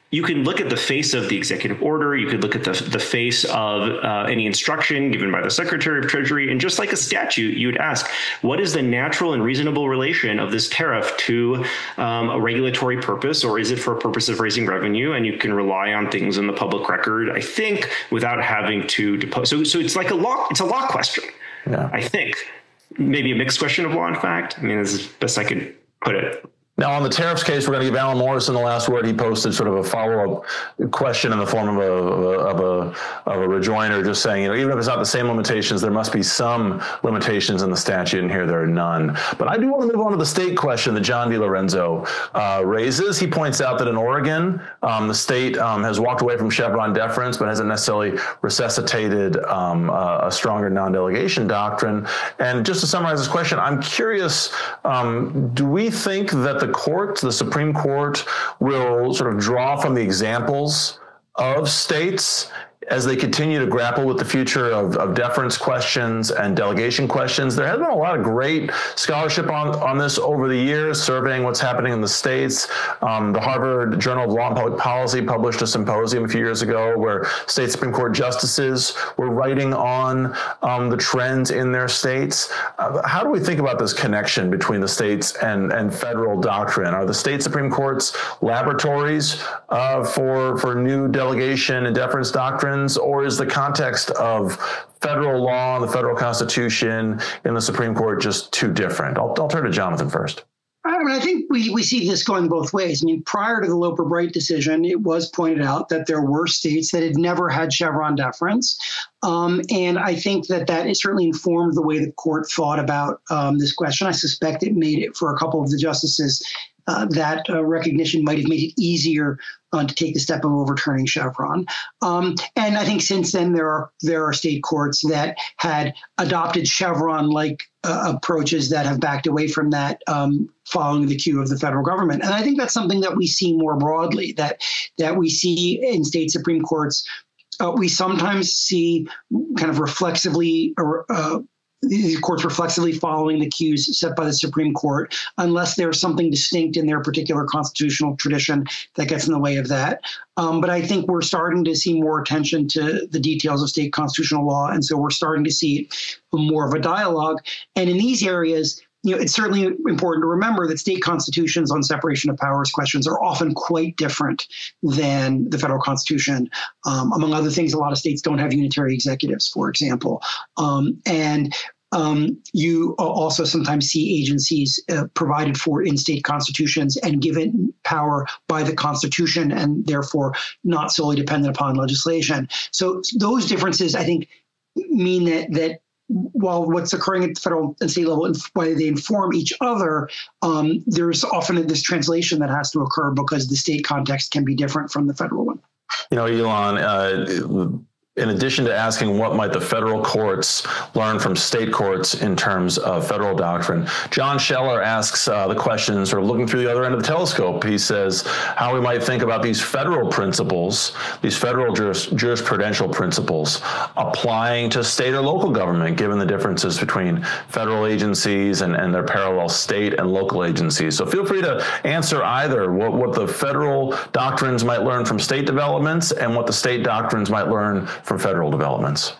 you can look at the face of the executive order. You could look at the, the face of uh, any instruction given by the Secretary of Treasury. And just like a statute, you would ask, what is the natural and reasonable relation of this tariff to um, a regulatory purpose, or is it for a purpose of raising revenue? And you can rely on things in the public record, I think, without having to depose. So, so it's like a law, it's a law question, yeah. I think. Maybe a mixed question of law and fact. I mean, this is the best I could put it. Now, on the tariffs case, we're going to give Alan Morrison the last word. He posted sort of a follow-up question in the form of a, of a, of a rejoinder, just saying, you know, even if it's not the same limitations, there must be some limitations in the statute, and here there are none. But I do want to move on to the state question that John DiLorenzo uh, raises. He points out that in Oregon, um, the state um, has walked away from Chevron deference, but hasn't necessarily resuscitated um, a, a stronger non-delegation doctrine. And just to summarize this question, I'm curious, um, do we think that the the court, the Supreme Court, will sort of draw from the examples of states as they continue to grapple with the future of, of deference questions and delegation questions? There has been a lot of great scholarship on, on this over the years, surveying what's happening in the states. Um, the Harvard Journal of Law and Public Policy published a symposium a few years ago where state Supreme Court justices were writing on um, the trends in their states. Uh, how do we think about this connection between the states and, and federal doctrine? Are the state Supreme Courts laboratories uh, for, for new delegation and deference doctrine? Or is the context of federal law, the federal Constitution, in the Supreme Court just too different? I'll, I'll turn to Jonathan first. I mean, I think we, we see this going both ways. I mean, prior to the Loper-Bright decision, it was pointed out that there were states that had never had Chevron deference. Um, and I think that that is certainly informed the way the court thought about um, this question. I suspect it made it for a couple of the justices Uh, that uh, recognition might have made it easier uh, to take the step of overturning Chevron. Um, and I think since then there are there are state courts that had adopted Chevron-like uh, approaches that have backed away from that, um, following the cue of the federal government. And I think that's something that we see more broadly, that that we see in state Supreme Courts. Uh, we sometimes see kind of reflexively or uh, these courts reflexively following the cues set by the Supreme Court, unless there's something distinct in their particular constitutional tradition that gets in the way of that. Um, but I think we're starting to see more attention to the details of state constitutional law. And so we're starting to see more of a dialogue. And in these areas, you know, it's certainly important to remember that state constitutions on separation of powers questions are often quite different than the federal Constitution. Um, among other things, a lot of states don't have unitary executives, for example. Um, and Um, you also sometimes see agencies uh, provided for in state constitutions and given power by the Constitution and therefore not solely dependent upon legislation. So those differences, I think, mean that that while what's occurring at the federal and state level, why they inform each other, um, there's often this translation that has to occur because the state context can be different from the federal one. You know, Elon, uh, in addition to asking what might the federal courts learn from state courts in terms of federal doctrine, John Scheller asks uh, the question, sort of looking through the other end of the telescope. He says how we might think about these federal principles, these federal juris, jurisprudential principles applying to state or local government, given the differences between federal agencies and, and their parallel state and local agencies. So feel free to answer either what, what the federal doctrines might learn from state developments and what the state doctrines might learn from federal developments.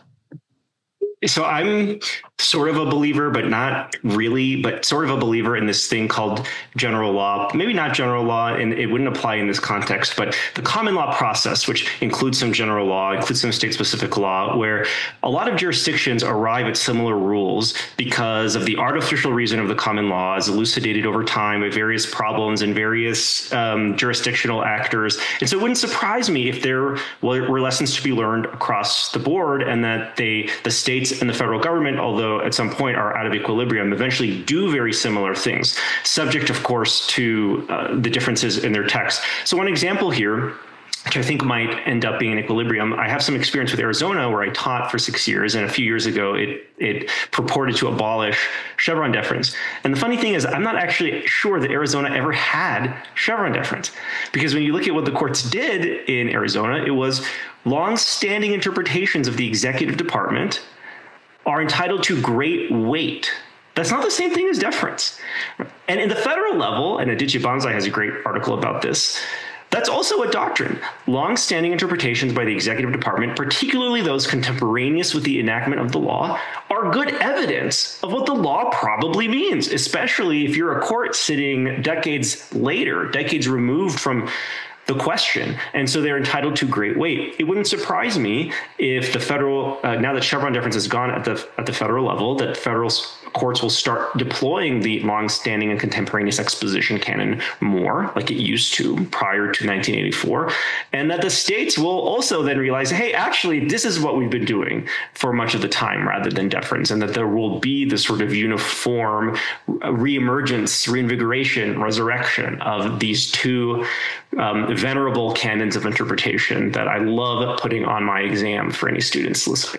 So I'm sort of a believer, but not really, but sort of a believer in this thing called general law. Maybe not general law, and it wouldn't apply in this context, but the common law process, which includes some general law, includes some state-specific law, where a lot of jurisdictions arrive at similar rules because of the artificial reason of the common law as elucidated over time with various problems and various um, jurisdictional actors. And so it wouldn't surprise me if there were lessons to be learned across the board and that they, the states and the federal government, although at some point are out of equilibrium, eventually do very similar things, subject, of course, to uh, the differences in their text. So one example here, which I think might end up being in equilibrium. I have some experience with Arizona where I taught for six years. And a few years ago, it it purported to abolish Chevron deference. And the funny thing is, I'm not actually sure that Arizona ever had Chevron deference. Because when you look at what the courts did in Arizona, it was long-standing interpretations of the executive department are entitled to great weight. That's not the same thing as deference. And in the federal level, and Aditya Banzai has a great article about this, That's also a doctrine. Long-standing interpretations by the executive department, particularly those contemporaneous with the enactment of the law, are good evidence of what the law probably means, especially if you're a court sitting decades later, decades removed from the question. And so they're entitled to great weight. It wouldn't surprise me if the federal, uh, now that Chevron deference has gone at the at the federal level, that federal courts will start deploying the longstanding and contemporaneous exposition canon more, like it used to prior to nineteen eighty-four, and that the states will also then realize, hey, actually, this is what we've been doing for much of the time rather than deference, and that there will be this sort of uniform reemergence, reinvigoration, resurrection of these two um, venerable canons of interpretation that I love putting on my exam for any students listening.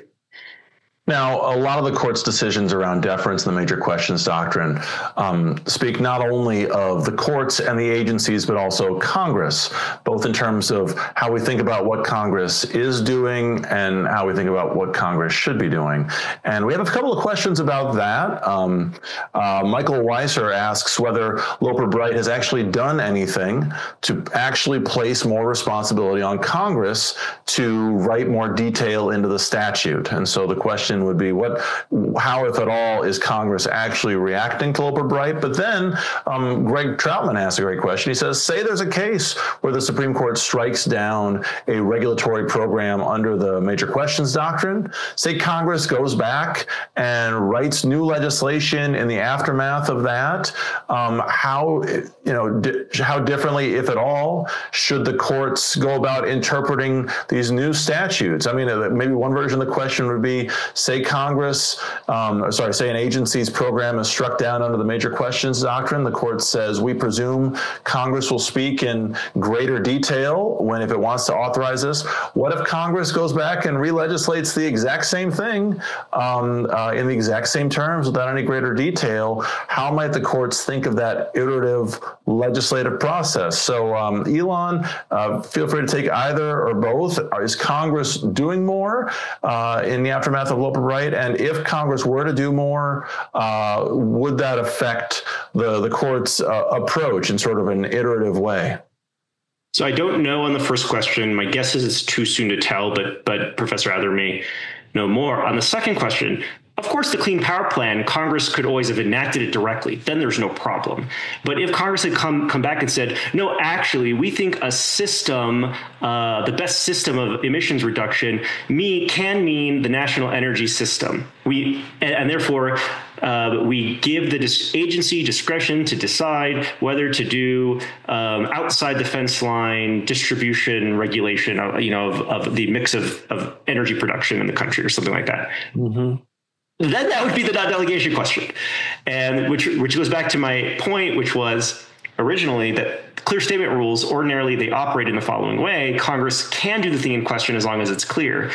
Now, a lot of the court's decisions around deference and the major questions doctrine um, speak not only of the courts and the agencies, but also Congress, both in terms of how we think about what Congress is doing and how we think about what Congress should be doing. And we have a couple of questions about that. Um, uh, Michael Weiser asks whether Loper Bright has actually done anything to actually place more responsibility on Congress to write more detail into the statute. And so the question would be what, how, if at all, is Congress actually reacting to Loper Bright? But then um, Greg Troutman asks a great question. He says, say there's a case where the Supreme Court strikes down a regulatory program under the major questions doctrine. Say Congress goes back and writes new legislation in the aftermath of that. Um, how, you know, di- how differently, if at all, should the courts go about interpreting these new statutes? I mean, maybe one version of the question would be, say Congress, um, sorry, say an agency's program is struck down under the major questions doctrine. The court says, we presume Congress will speak in greater detail when, if it wants to authorize this. What if Congress goes back and re-legislates the exact same thing um, uh, in the exact same terms without any greater detail? How might the courts think of that iterative legislative process? So um, Elon, uh, feel free to take either or both. Is Congress doing more uh, in the aftermath of Loper Bright? And if Congress were to do more, uh, would that affect the, the court's uh, approach in sort of an iterative way? So I don't know on the first question. My guess is it's too soon to tell, but but Professor Adler may know more. On the second question, of course, the Clean Power Plan, Congress could always have enacted it directly. Then there's no problem. But if Congress had come come back and said, no, actually, we think a system, uh, the best system of emissions reduction, me can mean the national energy system. We and, and therefore uh, we give the dis- agency discretion to decide whether to do um, outside the fence line distribution regulation, of, you know, of, of the mix of, of energy production in the country or something like that. Mm-hmm. Then that would be the non-delegation question, and which which goes back to my point, which was originally that clear statement rules, ordinarily they operate in the following way. Congress can do the thing in question as long as it's clear.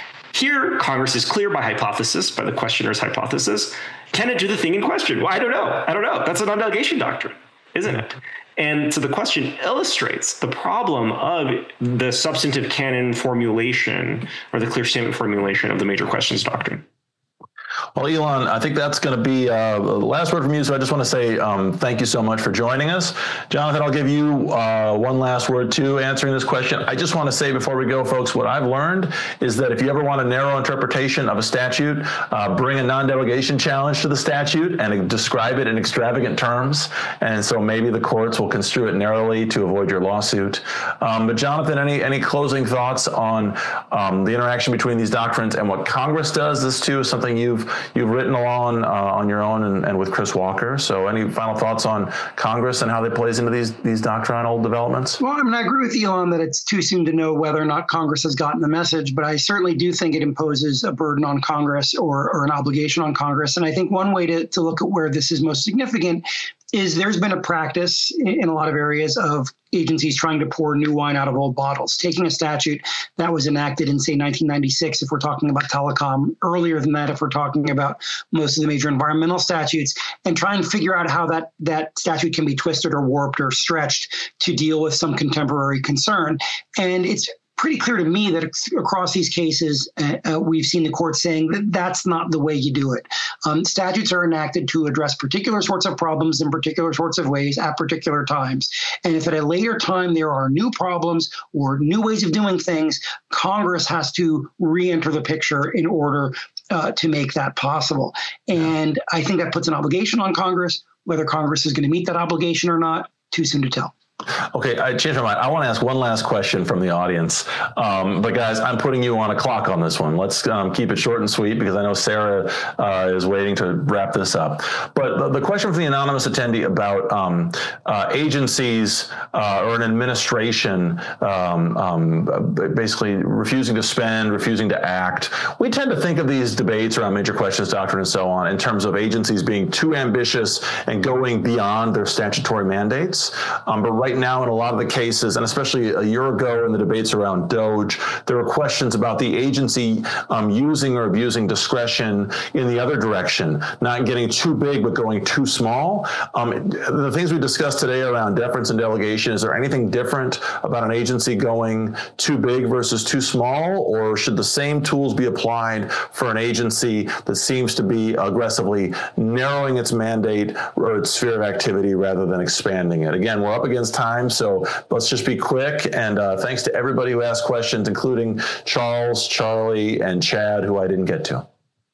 Here, Congress is clear by hypothesis, by the questioner's hypothesis. Can it do the thing in question? Well, I don't know. I don't know. That's a non-delegation doctrine, isn't it? And so the question illustrates the problem of the substantive canon formulation or the clear statement formulation of the major questions doctrine. Well, Elon, I think that's going to be uh, the last word from you. So I just want to say um, thank you so much for joining us. Jonathan, I'll give you uh, one last word too, answering this question. I just want to say before we go, folks, what I've learned is that if you ever want a narrow interpretation of a statute, uh, bring a non-delegation challenge to the statute and describe it in extravagant terms. And so maybe the courts will construe it narrowly to avoid your lawsuit. Um, but Jonathan, any, any closing thoughts on um, the interaction between these doctrines and what Congress does? This too is something you've You've written along uh, on your own and, and with Chris Walker. So any final thoughts on Congress and how that plays into these these doctrinal developments? Well, I mean, I agree with Elon that it's too soon to know whether or not Congress has gotten the message, but I certainly do think it imposes a burden on Congress or, or an obligation on Congress. And I think one way to, to look at where this is most significant is there's been a practice in a lot of areas of agencies trying to pour new wine out of old bottles, taking a statute that was enacted in, say, nineteen ninety-six, if we're talking about telecom, earlier than that, if we're talking about most of the major environmental statutes, and try and figure out how that, that statute can be twisted or warped or stretched to deal with some contemporary concern. And it's pretty clear to me that across these cases, uh, we've seen the court saying that that's not the way you do it. Um, statutes are enacted to address particular sorts of problems in particular sorts of ways at particular times. And if at a later time there are new problems or new ways of doing things, Congress has to re-enter the picture in order uh, to make that possible. And I think that puts an obligation on Congress. Whether Congress is going to meet that obligation or not, too soon to tell. Okay, I changed my mind. I want to ask one last question from the audience. Um, but guys, I'm putting you on a clock on this one. Let's um, keep it short and sweet because I know Sarah uh, is waiting to wrap this up. But the, the question from the anonymous attendee about um, uh, agencies uh, or an administration um, um, basically refusing to spend, refusing to act. We tend to think of these debates around major questions doctrine and so on in terms of agencies being too ambitious and going beyond their statutory mandates. Um, but right now in a lot of the cases, and especially a year ago in the debates around DOGE, there were questions about the agency um, using or abusing discretion in the other direction, not getting too big, but going too small. Um, the things we discussed today around deference and delegation, is there anything different about an agency going too big versus too small, or should the same tools be applied for an agency that seems to be aggressively narrowing its mandate or its sphere of activity rather than expanding it? Again, we're up against time, so let's just be quick. And uh, thanks to everybody who asked questions, including Charles, Charlie, and Chad, who I didn't get to.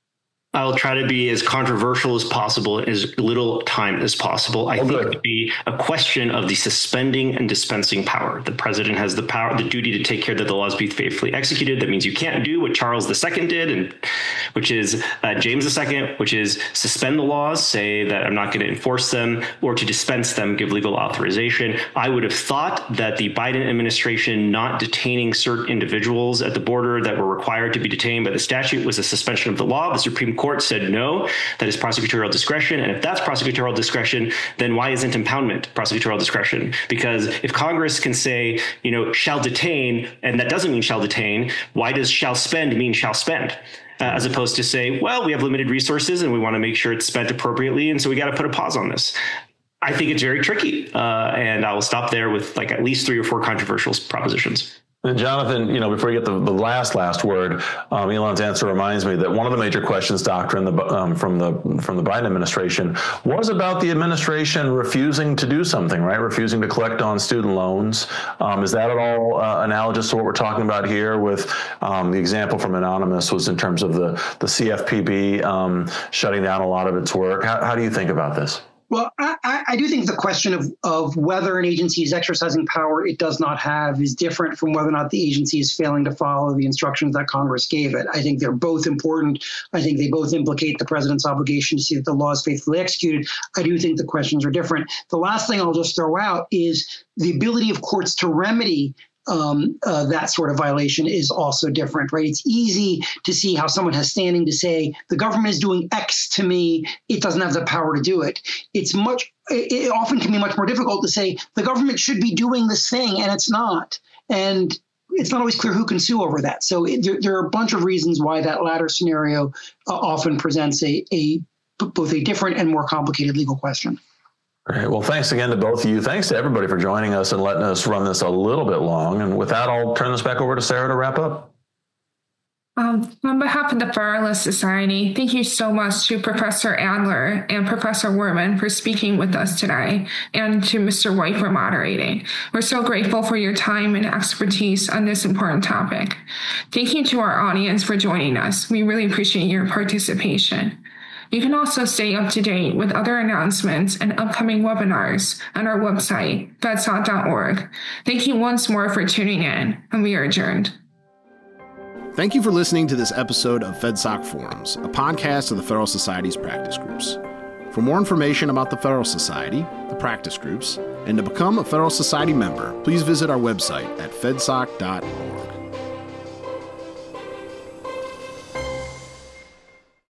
I'll try to be as controversial as possible, as little time as possible. I oh, think good. It would be a question of the suspending and dispensing power. The president has the power, the duty to take care that the laws be faithfully executed. That means you can't do what Charles the Second did, and which is uh, James the Second, which is suspend the laws, say that I'm not going to enforce them, or to dispense them, give legal authorization. I would have thought that the Biden administration not detaining certain individuals at the border that were required to be detained by the statute was a suspension of the law. The Supreme Court said no, that is prosecutorial discretion. And if that's prosecutorial discretion, then why isn't impoundment prosecutorial discretion? Because if Congress can say, you know, shall detain, and that doesn't mean shall detain, why does shall spend mean shall spend? Uh, as opposed to say, well, we have limited resources and we want to make sure it's spent appropriately, and so we got to put a pause on this. I think it's very tricky, uh, and I will stop there with like at least three or four controversial propositions. And Jonathan, you know, before you get the, the last last word, um, Elon's answer reminds me that one of the major questions doctrine the, um, from the from the Biden administration was about the administration refusing to do something, right? Refusing to collect on student loans. Um, is that at all uh, analogous to what we're talking about here? With um, the example from Anonymous was in terms of the the C F P B um, shutting down a lot of its work. How, how do you think about this? Well, I, I do think the question of, of whether an agency is exercising power it does not have is different from whether or not the agency is failing to follow the instructions that Congress gave it. I think they're both important. I think they both implicate the president's obligation to see that the law is faithfully executed. I do think the questions are different. The last thing I'll just throw out is the ability of courts to remedy Um, uh, that sort of violation is also different, right? It's easy to see how someone has standing to say the government is doing X to me. It doesn't have the power to do it. It's much, it, it often can be much more difficult to say the government should be doing this thing and it's not. And it's not always clear who can sue over that. So it, there, there are a bunch of reasons why that latter scenario uh, often presents a, a both a different and more complicated legal question. Great. Well, thanks again to both of you. Thanks to everybody for joining us and letting us run this a little bit long. And with that, I'll turn this back over to Sarah to wrap up. Um, on behalf of the Federalist Society, thank you so much to Professor Adler and Professor Werman for speaking with us today, and to Mister White for moderating. We're so grateful for your time and expertise on this important topic. Thank you to our audience for joining us. We really appreciate your participation. You can also stay up to date with other announcements and upcoming webinars on our website, fedsoc dot org. Thank you once more for tuning in, and we are adjourned. Thank you for listening to this episode of FedSoc Forums, a podcast of the Federal Society's practice groups. For more information about the Federal Society, the practice groups, and to become a Federal Society member, please visit our website at fedsoc dot org.